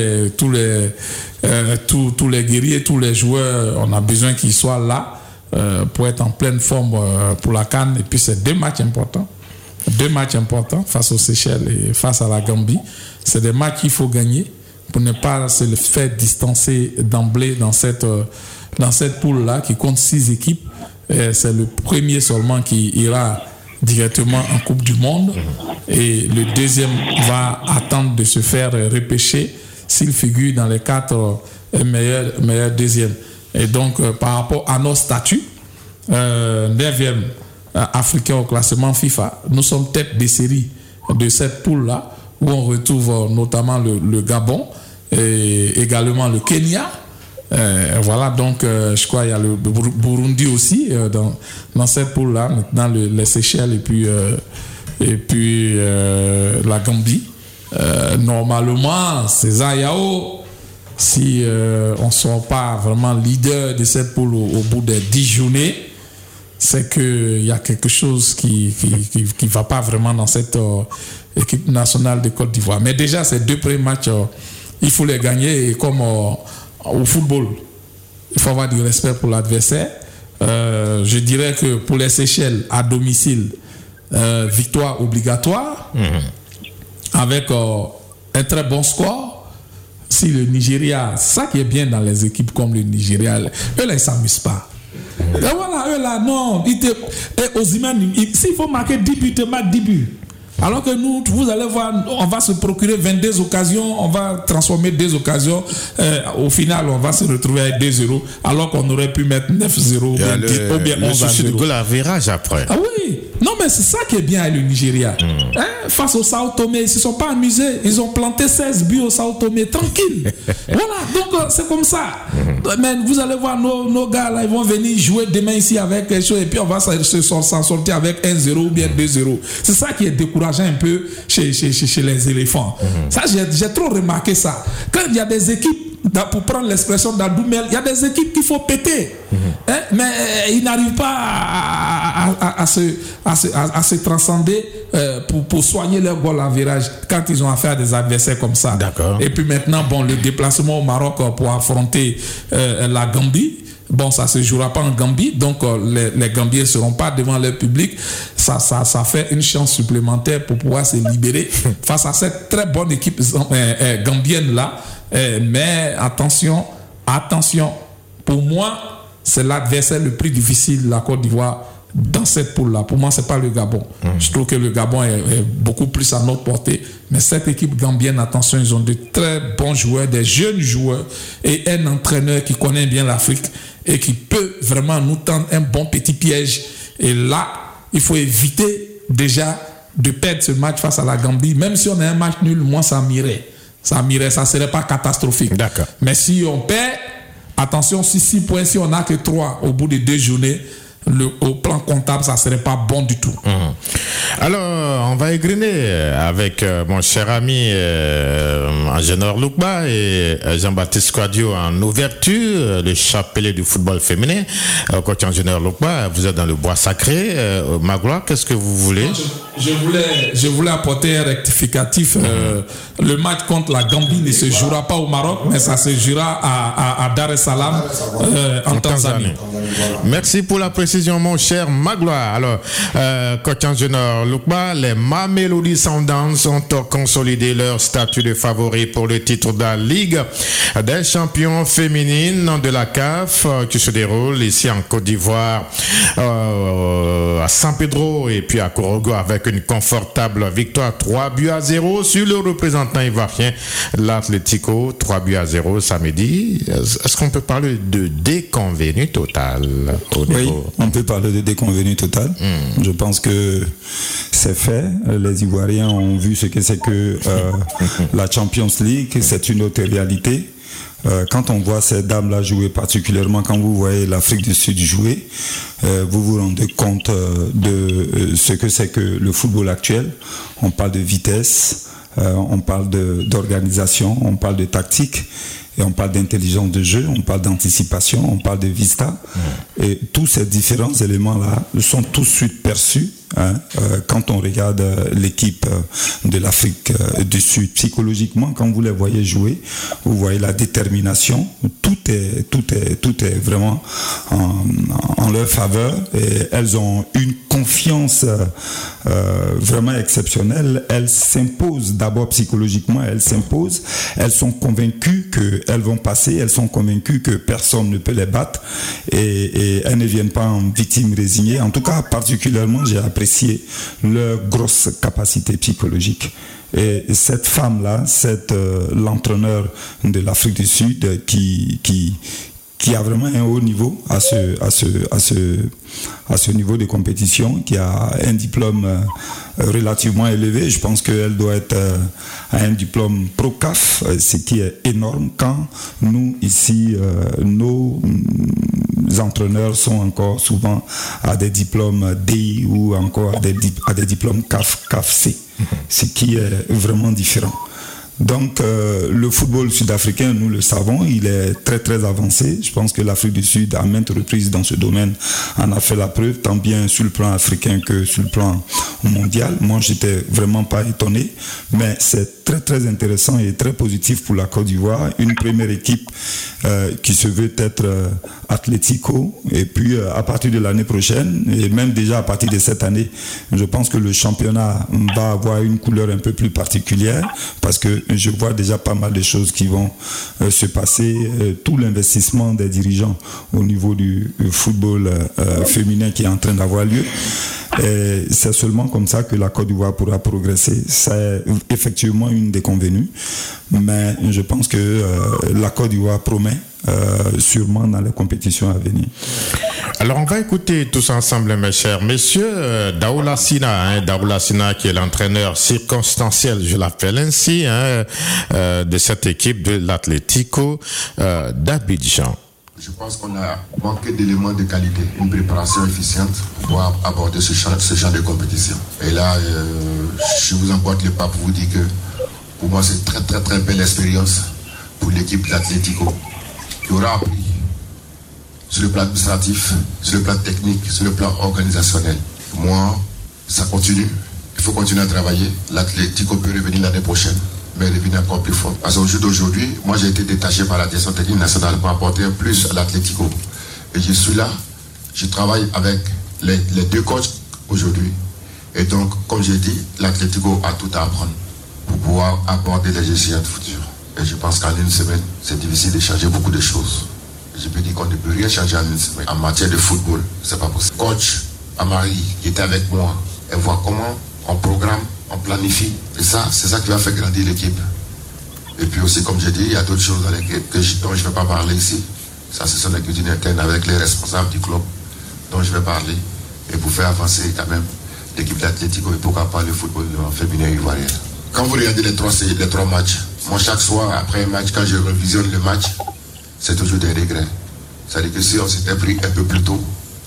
tous les guerriers, tous les joueurs. On a besoin qu'ils soient là pour être en pleine forme pour la CAN. Et puis, c'est 2 matchs importants. 2 matchs importants face aux Seychelles et face à la Gambie. C'est des matchs qu'il faut gagner pour ne pas se faire distancer d'emblée dans cette poule-là qui compte 6 équipes. Et c'est le premier seulement qui ira directement en Coupe du Monde. Et le deuxième va attendre de se faire repêcher s'il figure dans les 4 meilleurs deuxièmes. Et donc, par rapport à nos statuts, 9e africain au classement FIFA, nous sommes tête de série de cette poule-là, où on retrouve notamment le Gabon et également le Kenya. Donc je crois qu'il y a le Burundi aussi dans cette poule-là, maintenant les Seychelles et puis la Gambie. Normalement, César Yao, si on ne sort pas vraiment leader de cette poule au bout des 10 journées, c'est qu'il y a quelque chose qui va pas vraiment dans cette équipe nationale de Côte d'Ivoire. Mais déjà, ces 2 premiers matchs, il faut les gagner. Et comme au football, il faut avoir du respect pour l'adversaire. Je dirais que pour les Seychelles, à domicile, victoire obligatoire, avec un très bon score. Si le Nigeria, ça qui est bien dans les équipes comme le Nigeria, eux là, ils ne s'amusent pas. Et voilà, eux là, non. Osimhen, s'il faut marquer 10 buts, il marque 10 buts. Alors que nous, vous allez voir, on va se procurer 22 occasions, on va transformer 2 occasions. Au final, on va se retrouver avec 2-0, alors qu'on aurait pu mettre 9-0 ou bien 11-0. Le souci de goal à virage après. Ah oui, non mais c'est ça qui est bien avec le Nigeria. Face au Sao Tomé, ils ne se sont pas amusés. Ils ont planté 16 buts au Sao Tomé, tranquille. Voilà, donc c'est comme ça. Mais vous allez voir nos gars là, ils vont venir jouer demain ici avec quelque chose et puis on va s'en sortir avec 1-0 ou bien 2-0. C'est ça qui est décourageant un peu chez les éléphants. Ça, j'ai trop remarqué ça. Quand il y a des équipes, pour prendre l'expression d'Adoumel, il y a des équipes qu'il faut péter. Mais ils n'arrivent pas à se transcender pour soigner leur goal à virage quand ils ont affaire à des adversaires comme ça. D'accord. Et puis maintenant, le déplacement au Maroc pour affronter la Gambie, ça se jouera pas en Gambie, donc les Gambiens ne seront pas devant leur public. Ça fait une chance supplémentaire pour pouvoir se libérer face à cette très bonne équipe gambienne là. Mais attention, pour moi, c'est l'adversaire le plus difficile de la Côte d'Ivoire dans cette poule-là. Pour moi, c'est pas le Gabon. Je trouve que le Gabon est beaucoup plus à notre portée. Mais cette équipe gambienne, attention, ils ont de très bons joueurs, des jeunes joueurs et un entraîneur qui connaît bien l'Afrique et qui peut vraiment nous tendre un bon petit piège. Et là, il faut éviter déjà de perdre ce match face à la Gambie. Même si on a un match nul, moi, ça m'irait. Ça serait pas catastrophique. D'accord. Mais si on perd, attention, 6 points, si on n'a que 3 au bout de 2 journées, au plan comptable, ça ne serait pas bon du tout. Alors, on va égriner avec mon cher ami Ingénieur Loukba et Jean-Baptiste Kouadio en ouverture, le chapelet du football féminin. Coach Ingénieur Loukba, vous êtes dans le bois sacré. Magloire, qu'est-ce que vous voulez? Je voulais apporter un rectificatif. Le match contre la Gambie ne se jouera pas au Maroc, mais ça se jouera à Dar es Salaam en Tanzanie. Merci pour la précision, mon cher Magloire. Alors, coach ingénieur Loukba, les Mamelody Sundowns ont consolidé leur statut de favori pour le titre de la Ligue des champions féminines de la CAF qui se déroule ici en Côte d'Ivoire, à San Pedro et puis à Korogo avec une confortable victoire 3-0 sur le représentant ivoirien, l'Atlético, 3-0 samedi. Est-ce qu'on peut parler de déconvenu total au niveau? On peut parler de déconvenu total. Je pense que c'est fait. Les Ivoiriens ont vu ce que c'est que la Champions League. C'est une autre réalité. Quand on voit ces dames-là jouer, particulièrement quand vous voyez l'Afrique du Sud jouer, vous vous rendez compte de ce que c'est que le football actuel. On parle de vitesse, on parle d'organisation, on parle de tactique. Et on parle d'intelligence de jeu, on parle d'anticipation, on parle de vista. Et tous ces différents éléments-là sont tout de suite perçus quand on regarde l'équipe de l'Afrique du Sud. Psychologiquement, quand vous les voyez jouer, vous voyez la détermination. Tout est vraiment en leur faveur. Et elles ont une confiance vraiment exceptionnelle. Elles s'imposent d'abord psychologiquement, elles s'imposent. Elles sont convaincues qu'elles vont passer, elles sont convaincues que personne ne peut les battre et elles ne viennent pas en victimes résignées. En tout cas, particulièrement, j'ai apprécié leur grosse capacité psychologique. Et cette femme-là, l'entraîneur de l'Afrique du Sud qui a vraiment un haut niveau à ce niveau de compétition, qui a un diplôme relativement élevé. Je pense qu'elle doit être à un diplôme pro-CAF, ce qui est énorme quand nous, ici, nos entraîneurs sont encore souvent à des diplômes D ou encore à des diplômes CAF-C, ce qui est vraiment différent. Donc le football sud-africain, nous le savons, il est très très avancé. Je pense que l'Afrique du Sud, à maintes reprises dans ce domaine, en a fait la preuve, tant bien sur le plan africain que sur le plan mondial. Moi, j'étais vraiment pas étonné, mais c'est très très intéressant et très positif pour la Côte d'Ivoire. Une première équipe qui se veut être Atlético, et puis à partir de l'année prochaine, et même déjà à partir de cette année, je pense que le championnat va avoir une couleur un peu plus particulière, parce que je vois déjà pas mal de choses qui vont se passer. Tout l'investissement des dirigeants au niveau du football féminin qui est en train d'avoir lieu. Et c'est seulement comme ça que la Côte d'Ivoire pourra progresser. C'est effectivement une déconvenue, mais je pense que la Côte d'Ivoire promet sûrement dans les compétitions à venir. Alors on va écouter tous ensemble, mes chers messieurs, Daoula Sina, Daoula Sina qui est l'entraîneur circonstanciel, je l'appelle ainsi, de cette équipe de l'Atlético d'Abidjan. Je pense qu'on a manqué d'éléments de qualité, une préparation efficiente pour pouvoir aborder ce genre de compétition. Et là, je vous emboîte le pas pour vous dire que pour moi c'est une très très belle expérience pour l'équipe de l'Atlético qui aura appris sur le plan administratif, sur le plan technique, sur le plan organisationnel. Moi, ça continue. Il faut continuer à travailler. L'Atlético peut revenir l'année prochaine, mais revenir encore plus fort. Parce qu'au jour d'aujourd'hui, moi j'ai été détaché par la direction technique nationale pour apporter un plus à l'Atlético. Et je suis là, je travaille avec les deux coachs aujourd'hui. Et donc, comme j'ai dit, l'Atlético a tout à apprendre pour pouvoir aborder les échéances futures. Et je pense qu'en une semaine, c'est difficile de changer beaucoup de choses. Je peux dire qu'on ne peut rien changer en une semaine. En matière de football, c'est pas possible. Coach Amari, qui était avec moi, et voir comment on programme, on planifie. Et ça, c'est ça qui va faire grandir l'équipe. Et puis aussi, comme j'ai dit, il y a d'autres choses dont je ne vais pas parler ici. Ça, ce sont les cuisines internes avec les responsables du club dont je vais parler. Et pour faire avancer quand même l'équipe d'Atlético et pourquoi pas le football féminin ivoirien. Quand vous regardez les trois matchs, moi chaque soir, après un match, quand je revisionne le match, c'est toujours des regrets. C'est-à-dire que si on s'était pris un peu plus tôt,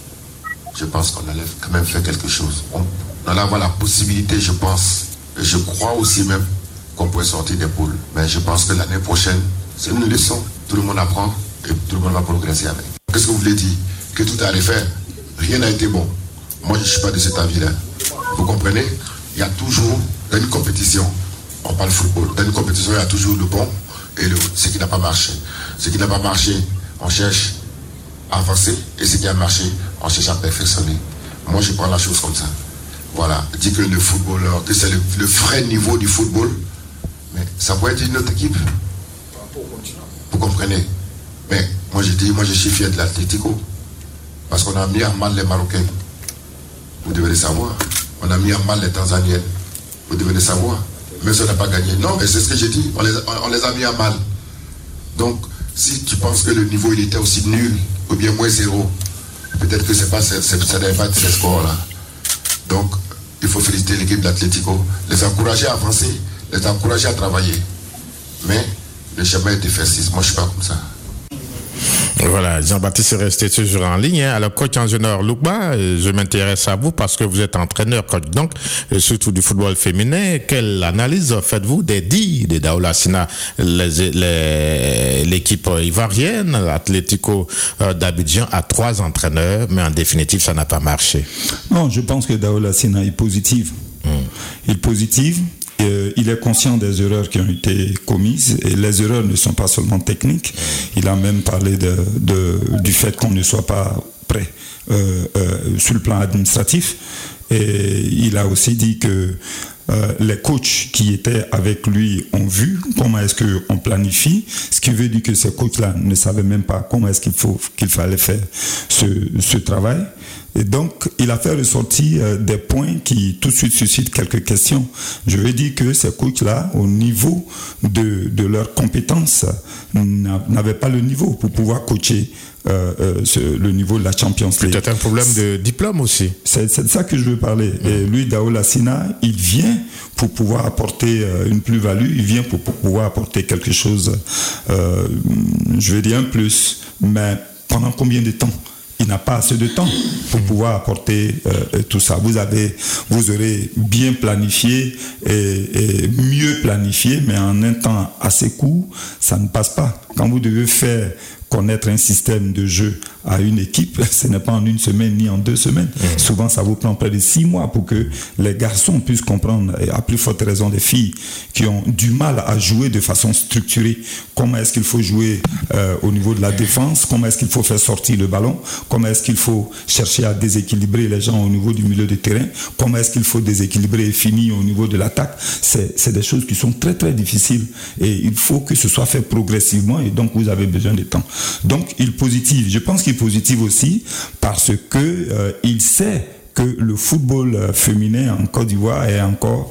je pense qu'on allait quand même faire quelque chose. On allait avoir la possibilité, je pense, et je crois aussi même qu'on pourrait sortir des poules. Mais je pense que l'année prochaine, c'est une leçon. Tout le monde apprend et tout le monde va progresser avec. Qu'est-ce que vous voulez dire? Que tout est à refaire. Rien n'a été bon. Moi, je ne suis pas de cet avis-là. Vous comprenez? Il y a toujours, dans une compétition, on parle football, dans une compétition, il y a toujours le bon et ce qui n'a pas marché. Ce qui n'a pas marché, on cherche à avancer, et ce qui a marché, on cherche à perfectionner. Moi, je prends la chose comme ça. Voilà, dire que le football, que c'est le vrai niveau du football, mais ça pourrait être une autre équipe. Vous comprenez? Mais moi, je suis fier de l'Atlético, parce qu'on a mis en mal les Marocains. Vous devez le savoir. On a mis en mal les Tanzaniennes. Vous devez le savoir. Mais ça n'a pas gagné. Non, mais c'est ce que j'ai dit. On les a mis en mal. Donc, si tu penses que le niveau il était aussi nul, ou bien moins zéro, peut-être que ça n'avait pas ces scores-là. Donc, il faut féliciter l'équipe de l'Atlético, les encourager à avancer, les encourager à travailler. Mais le chemin est difficile. Moi, je ne suis pas comme ça. Voilà, Jean-Baptiste est resté toujours en ligne. Alors, coach ingénieur Loukba, je m'intéresse à vous parce que vous êtes entraîneur, coach, donc, surtout du football féminin. Quelle analyse faites-vous des dires de Daoula Sina, l'équipe ivoirienne, l'Atlético d'Abidjan a 3 entraîneurs, mais en définitive, ça n'a pas marché? Non, je pense que Daoula Sina est positive. Il est positive. Il est conscient des erreurs qui ont été commises et les erreurs ne sont pas seulement techniques. Il a même parlé du fait qu'on ne soit pas prêt sur le plan administratif, et il a aussi dit que les coachs qui étaient avec lui ont vu comment est-ce qu'on planifie, ce qui veut dire que ces coachs-là ne savaient même pas comment est-ce qu'il fallait faire ce travail. Et donc, il a fait ressortir des points qui tout de suite suscitent quelques questions. Je veux dire que ces coachs-là, au niveau de leurs compétences, n'avaient pas le niveau pour pouvoir coacher le niveau de la Champions League. Peut-être un problème de diplôme aussi. C'est de ça que je veux parler. Et lui, Daoula Sina, il vient pour pouvoir apporter une plus-value, il vient pour pouvoir apporter quelque chose, je veux dire un plus. Mais pendant combien de temps? Il n'a pas assez de temps pour pouvoir apporter tout ça. Vous aurez bien planifié et mieux planifié, mais en un temps assez court, ça ne passe pas. Quand vous devez faire connaître un système de jeu à une équipe, ce n'est pas en une semaine ni en 2 semaines. Souvent, ça vous prend près de 6 mois pour que les garçons puissent comprendre, et à plus forte raison des filles qui ont du mal à jouer de façon structurée, comment est-ce qu'il faut jouer au niveau de la défense, comment est-ce qu'il faut faire sortir le ballon, comment est-ce qu'il faut chercher à déséquilibrer les gens au niveau du milieu de terrain, comment est-ce qu'il faut déséquilibrer et finir au niveau de l'attaque. C'est des choses qui sont très très difficiles et il faut que ce soit fait progressivement, et donc vous avez besoin de temps. Donc il est positif. Je pense qu'il est positif aussi parce que il sait que le football féminin en Côte d'Ivoire est encore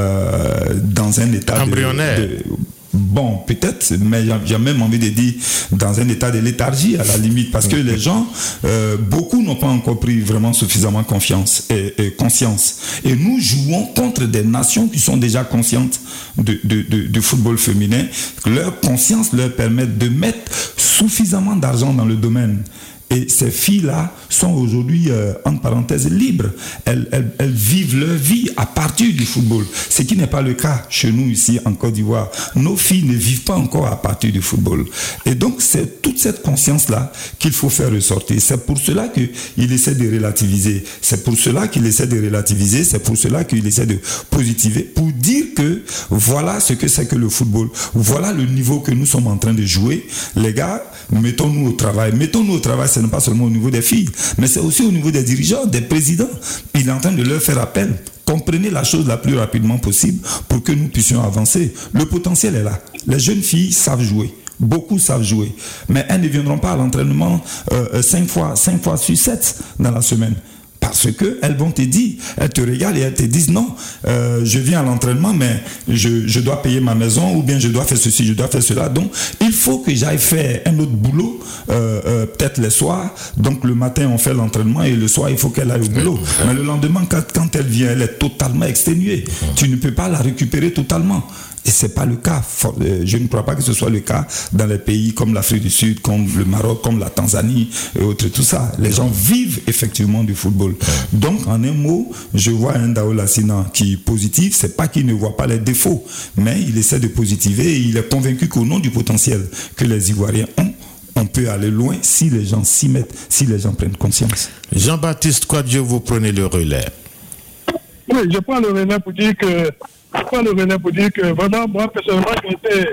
dans un état embryonnaire. Bon, peut-être, mais j'ai même envie de dire dans un état de léthargie à la limite, parce que les gens, beaucoup n'ont pas encore pris vraiment suffisamment conscience. Et nous jouons contre des nations qui sont déjà conscientes du football féminin. Leur conscience leur permet de mettre suffisamment d'argent dans le domaine. Et ces filles-là sont aujourd'hui, entre parenthèses, libres. Elles vivent leur vie à partir du football. Ce qui n'est pas le cas chez nous ici en Côte d'Ivoire. Nos filles ne vivent pas encore à partir du football. Et donc, c'est toute cette conscience-là qu'il faut faire ressortir. C'est pour cela qu'il essaie de relativiser. C'est pour cela qu'il essaie de relativiser. C'est pour cela qu'il essaie de positiver. Pour dire que voilà ce que c'est que le football. Voilà le niveau que nous sommes en train de jouer. Les gars, mettons-nous au travail. Mettons-nous au travail. Ce n'est pas seulement au niveau des filles, mais c'est aussi au niveau des dirigeants, des présidents. Il est en train de leur faire appel. Comprenez la chose la plus rapidement possible pour que nous puissions avancer. Le potentiel est là. Les jeunes filles savent jouer. Beaucoup savent jouer. Mais elles ne viendront pas à l'entraînement 5 fois sur 7 dans la semaine. Parce qu'elles vont te dire, elles te regardent et elles te disent non, je viens à l'entraînement, mais je dois payer ma maison, ou bien je dois faire ceci, je dois faire cela. Donc, il faut que j'aille faire un autre boulot, peut-être le soir. Donc, le matin, on fait l'entraînement et le soir, il faut qu'elle aille au boulot. Mais le lendemain, quand elle vient, elle est totalement exténuée. Tu ne peux pas la récupérer totalement. Et ce n'est pas le cas. Je ne crois pas que ce soit le cas dans les pays comme l'Afrique du Sud, comme le Maroc, comme la Tanzanie et autres, tout ça. Les gens vivent effectivement du football. Donc, en un mot, je vois un Dao Lassina qui est positif. Ce n'est pas qu'il ne voit pas les défauts, mais il essaie de positiver et il est convaincu qu'au nom du potentiel que les Ivoiriens ont, on peut aller loin si les gens s'y mettent, si les gens prennent conscience. Jean-Baptiste Kouadio, vous prenez le relais. Oui, je prends le relais pour dire que vraiment, moi, personnellement, j'ai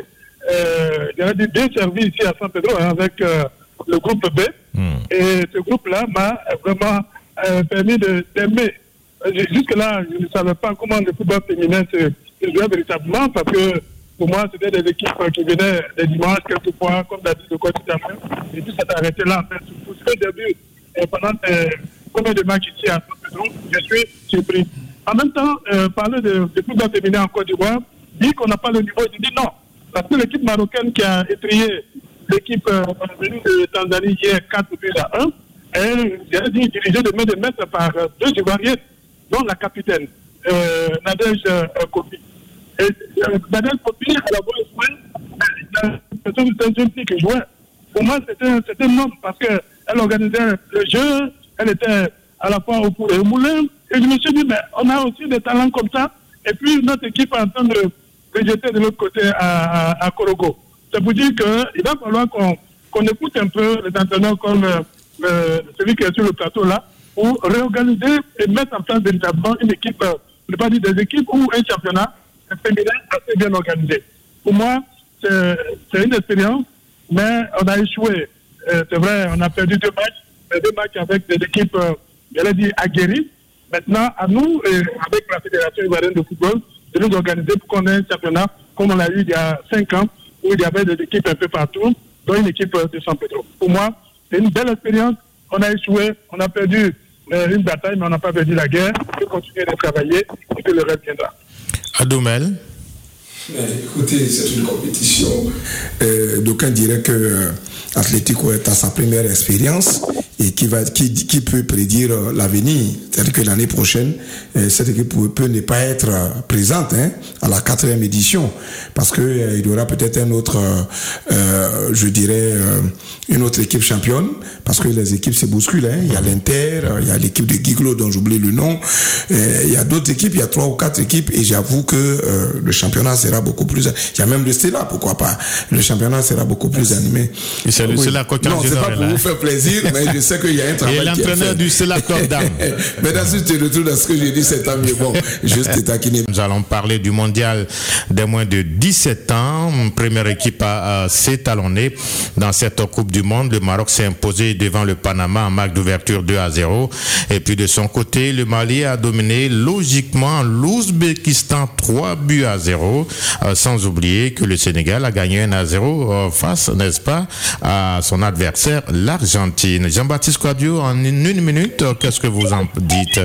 été bien servi ici à San Pedro avec le groupe B. Et ce groupe-là m'a vraiment permis d'aimer. Jusque-là, je ne savais pas comment le football féminin se jouait véritablement, parce que pour moi, c'était des équipes qui venaient des dimanches, quelquefois, comme d'habitude, de Côte d'Ivoire. Et puis, ça s'est arrêté là, en fait. Pour ce début, pendant combien de matchs ici à San Pedro, je suis surpris. En même temps, parler de football féminin en Côte d'Ivoire, dit qu'on n'a pas le niveau, je dis non. Parce que l'équipe marocaine qui a étrié l'équipe venue de Tanzanie hier 4-1, elle est dirigée de main de maître par 2 Ivoiriennes, dont la capitaine, Nadège Kofi. Et Nadège Kofi, à la voix c'est une jeune fille qui jouait. Pour moi, c'était un homme parce qu'elle organisait le jeu, elle était à la fois au four et au moulin. Et je me suis dit, mais on a aussi des talents comme ça. Et puis, notre équipe est en train de jeter de l'autre côté à Korogo. C'est pour dire qu'il va falloir qu'on écoute un peu les entraîneurs comme celui qui est sur le plateau là, pour réorganiser et mettre en place véritablement une équipe, je ne vais pas dire des équipes, ou un championnat féminin assez bien organisé. Pour moi, c'est une expérience, mais on a échoué. C'est vrai, on a perdu 2 matchs, mais 2 matchs avec des équipes, j'allais dire, aguerries. Maintenant, à nous, avec la Fédération ivoirienne de football, de nous organiser pour qu'on ait un championnat comme on l'a eu il y a 5 ans, où il y avait des équipes un peu partout, dont une équipe de San Pedro. Pour moi, c'est une belle expérience. On a échoué, on a perdu une bataille, mais on n'a pas perdu la guerre. Il faut continuer de travailler et que le reste viendra. Adoumel. Écoutez, c'est une compétition. D'aucuns diraient que Atlético est à sa première expérience et qui peut prédire l'avenir. C'est-à-dire que l'année prochaine, cette équipe peut ne pas être présente à la 4e édition parce que il y aura peut-être un autre, je dirais, une autre équipe championne parce que les équipes se bousculent. Il y a l'Inter, il y a l'équipe de Guiglo dont j'oublie le nom. Il y a d'autres équipes, il y a 3 ou 4 équipes et j'avoue que le championnat sera beaucoup plus. Il y a même le Stella, pourquoi pas. Le championnat sera beaucoup plus animé. Et c'est le Stella Côte d'Argent. Non, c'est pas pour vous faire plaisir, mais je sais qu'il y a un travail. Et l'entraîneur du Stella Côte d'Argent. Maintenant, si tu te retrouves dans ce que j'ai dit, c'est tant mieux. Bon, juste taquiner. Nous allons parler du mondial des moins de 17 ans. Première équipe à s'étalonner dans cette Coupe du Monde. Le Maroc s'est imposé devant le Panama en marque d'ouverture 2-0. Et puis de son côté, le Mali a dominé logiquement l'Ouzbékistan 3-0. Sans oublier que le Sénégal a gagné 1-0 face, n'est-ce pas, à son adversaire, l'Argentine. Jean-Baptiste Quadio, en une minute, qu'est-ce que vous en dites?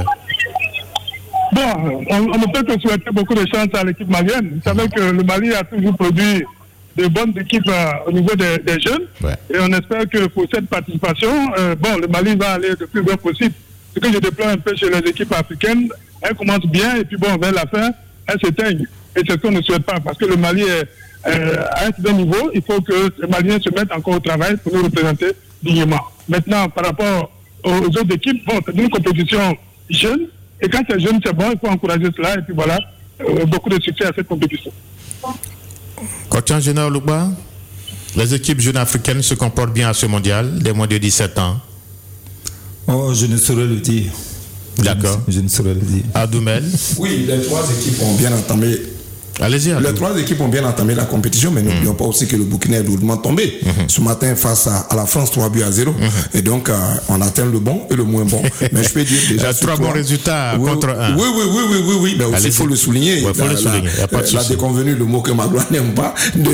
Bon, on ne peut que souhaiter beaucoup de chance à l'équipe malienne. Vous savez que le Mali a toujours produit de bonnes équipes au niveau des jeunes. Ouais. Et on espère que pour cette participation, le Mali va aller le plus loin possible. Ce que je déplore un peu chez les équipes africaines, elles commencent bien et puis vers la fin, elles s'éteignent. Et c'est ce qu'on ne souhaite pas parce que le Mali est à un certain niveau. Il faut que les Maliens se mettent encore au travail pour nous représenter dignement. Maintenant, par rapport aux autres équipes, c'est une compétition jeune. Et quand c'est jeune, c'est bon, il faut encourager cela. Et puis voilà, beaucoup de succès à cette compétition. Coach ingénieur Louba, les équipes jeunes africaines se comportent bien à ce mondial, des moins de 17 ans. Oh, je ne saurais le dire. D'accord. Je ne saurais le dire. Adoumel. Oui, les trois équipes ont bien entamé. Allez-y. Les trois équipes ont bien entamé la compétition, mais n'oublions pas aussi que le Burkina est lourdement tombé. Ce matin, face à la France, 3-0. Et donc, on atteint le bon et le moins bon. Mais je peux dire déjà... trois bons résultats contre un. Oui. Mais aussi, il faut le souligner. Ouais, la déconvenue, le mot que Magloire n'aime pas,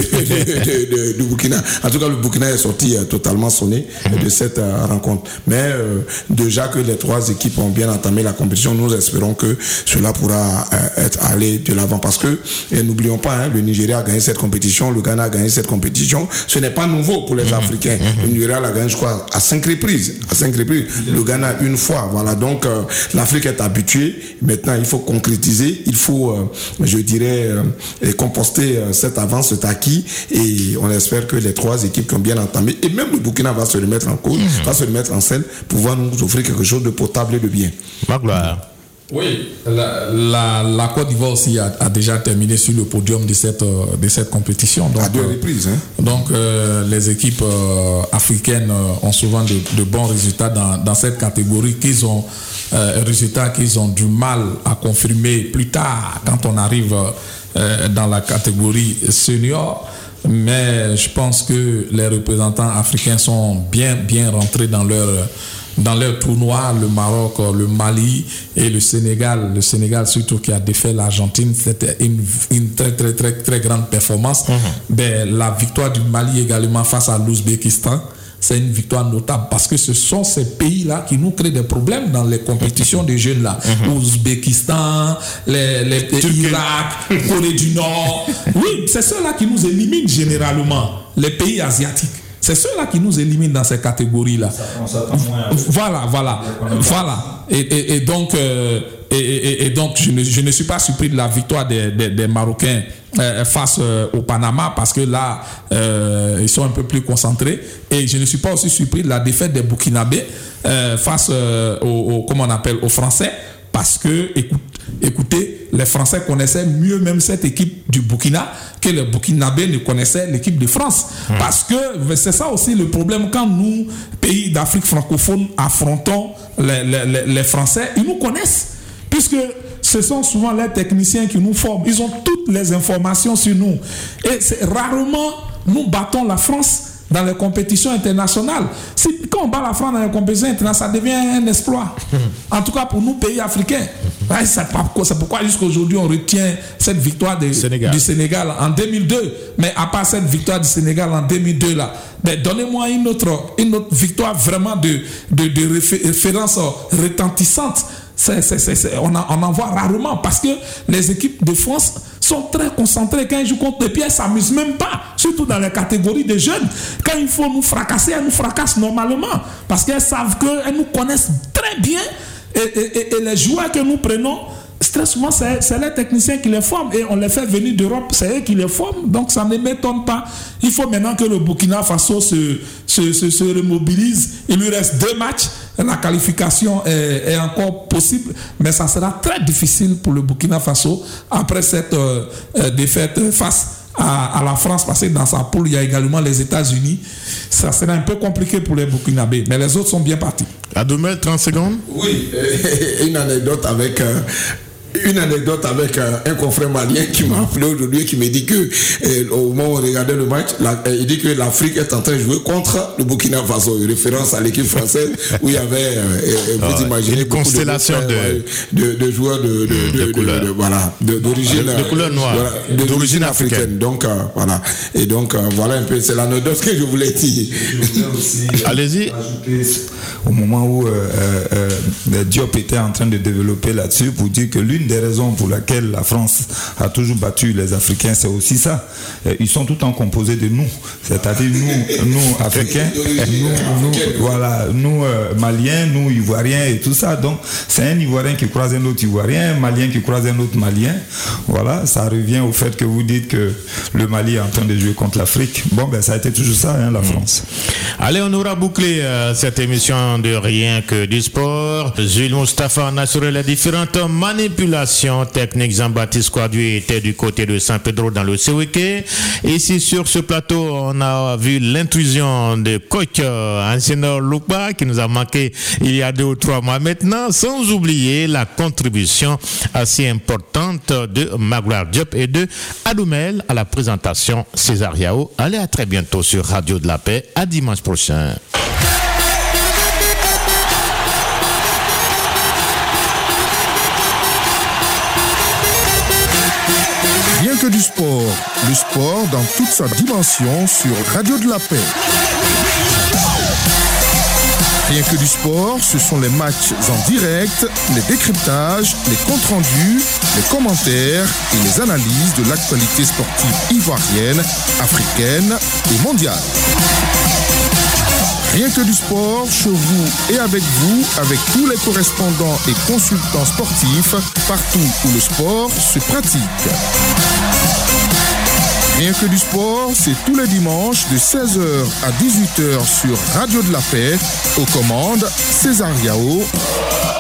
du Burkina. En tout cas, le Burkina est sorti totalement sonné de cette rencontre. Mais déjà que les trois équipes ont bien entamé la compétition, nous espérons que cela pourra aller de l'avant. Parce que et n'oublions pas, le Nigeria a gagné cette compétition, le Ghana a gagné cette compétition. Ce n'est pas nouveau pour les Africains. Le Nigeria l'a gagné, je crois, à 5 reprises. Le Ghana une fois. Voilà. Donc, l'Afrique est habituée. Maintenant, il faut concrétiser. Il faut, je dirais, composter cette avance, cet acquis. Et on espère que les trois équipes qui ont bien entamé, et même le Burkina va se remettre en cause, va se remettre en scène, pour pouvoir nous offrir quelque chose de potable et de bien. Magloire. Oui, la Côte d'Ivoire aussi a déjà terminé sur le podium de cette compétition. Donc, à 2 reprises. Donc, les équipes africaines ont souvent de bons résultats dans cette catégorie résultats qu'ils ont du mal à confirmer plus tard quand on arrive dans la catégorie senior. Mais je pense que les représentants africains sont bien rentrés dans leur tournoi, le Maroc, le Mali et le Sénégal. Le Sénégal surtout qui a défait l'Argentine, c'était une très grande performance. La victoire du Mali également face à l'Ouzbékistan, c'est une victoire notable parce que ce sont ces pays-là qui nous créent des problèmes dans les compétitions des jeunes-là. Ouzbékistan, Irak, Corée du Nord. Oui, c'est ceux-là qui nous éliminent généralement, les pays asiatiques. C'est ceux-là qui nous éliminent dans ces catégories-là. Voilà. Et donc, je ne suis pas surpris de la victoire des Marocains face au Panama parce que là, ils sont un peu plus concentrés. Et je ne suis pas aussi surpris de la défaite des Burkinabés face aux Français parce que, écoutez, les Français connaissaient mieux même cette équipe du Burkina que les Burkinabés ne connaissaient l'équipe de France. Parce que c'est ça aussi le problème quand nous, pays d'Afrique francophone, affrontons les Français, ils nous connaissent. Puisque ce sont souvent les techniciens qui nous forment. Ils ont toutes les informations sur nous. Et rarement nous battons la France dans les compétitions internationales. Quand on bat la France dans les compétitions internationales, ça devient un exploit. En tout cas pour nous, pays africains. C'est pourquoi jusqu'à aujourd'hui on retient cette victoire du Sénégal en 2002. Mais à part cette victoire du Sénégal en 2002 là, donnez-moi une autre victoire vraiment de référence retentissante. On en voit rarement parce que les équipes de France sont très concentrées. Quand ils jouent contre les pieds, elles ne s'amusent même pas, surtout dans les catégories de jeunes. Quand il faut nous fracasser, elles nous fracassent normalement parce qu'elles savent qu'elles nous connaissent très bien et les joueurs que nous prenons, très souvent c'est les techniciens qui les forment et on les fait venir d'Europe, c'est eux qui les forment, donc ça ne m'étonne pas. Il faut maintenant que le Burkina Faso se remobilise. Il lui reste 2 matchs, la qualification est encore possible, mais ça sera très difficile pour le Burkina Faso après cette défaite face à la France, parce que dans sa poule il y a également les États-Unis. Ça sera un peu compliqué pour les Burkinabés, mais les autres sont bien partis. Adoumel, 30 secondes. Oui, une anecdote avec une anecdote avec un confrère malien qui m'a appelé aujourd'hui et qui me dit que au moment où on regardait le match, il dit que l'Afrique est en train de jouer contre le Burkina Faso, une référence à l'équipe française où il y avait, vous imaginez, une constellation de joueurs d'origine de couleur noire, d'origine africaine. Donc voilà. Et donc voilà un peu, c'est l'anecdote que je voulais dire. Allez-y. Au moment où Diop était en train de développer là-dessus, pour dire que l'une des raisons pour laquelle la France a toujours battu les Africains, c'est aussi ça. Ils sont tout le temps composés de nous, c'est-à-dire nous Africains, nous Maliens, nous Ivoiriens et tout ça. Donc c'est un Ivoirien qui croise un autre Ivoirien, un Malien qui croise un autre Malien. Voilà, ça revient au fait que vous dites que le Mali est en train de jouer contre l'Afrique. Bon, ben ça a été toujours ça, la France. Allez, on aura bouclé cette émission de Rien que du sport. Jules Moustapha en assuré les différentes manipulations techniques. Jean-Baptiste Kouadoué était du côté de Saint-Pedro dans le Séwéké. Ici sur ce plateau, on a vu l'intrusion de coach Ansenor Loukba qui nous a manqué il y a 2 ou 3 mois maintenant, sans oublier la contribution assez importante de Magloire Diop et de Adoumel à la présentation César Yao. Allez, à très bientôt sur Radio de la Paix. À dimanche prochain. Rien que du sport, le sport dans toute sa dimension sur Radio de la Paix. Rien que du sport, ce sont les matchs en direct, les décryptages, les comptes rendus, les commentaires et les analyses de l'actualité sportive ivoirienne, africaine et mondiale. Rien que du sport, chez vous et avec vous, avec tous les correspondants et consultants sportifs, partout où le sport se pratique. Rien que du sport, c'est tous les dimanches de 16h à 18h sur Radio de la Paix, aux commandes César Yao.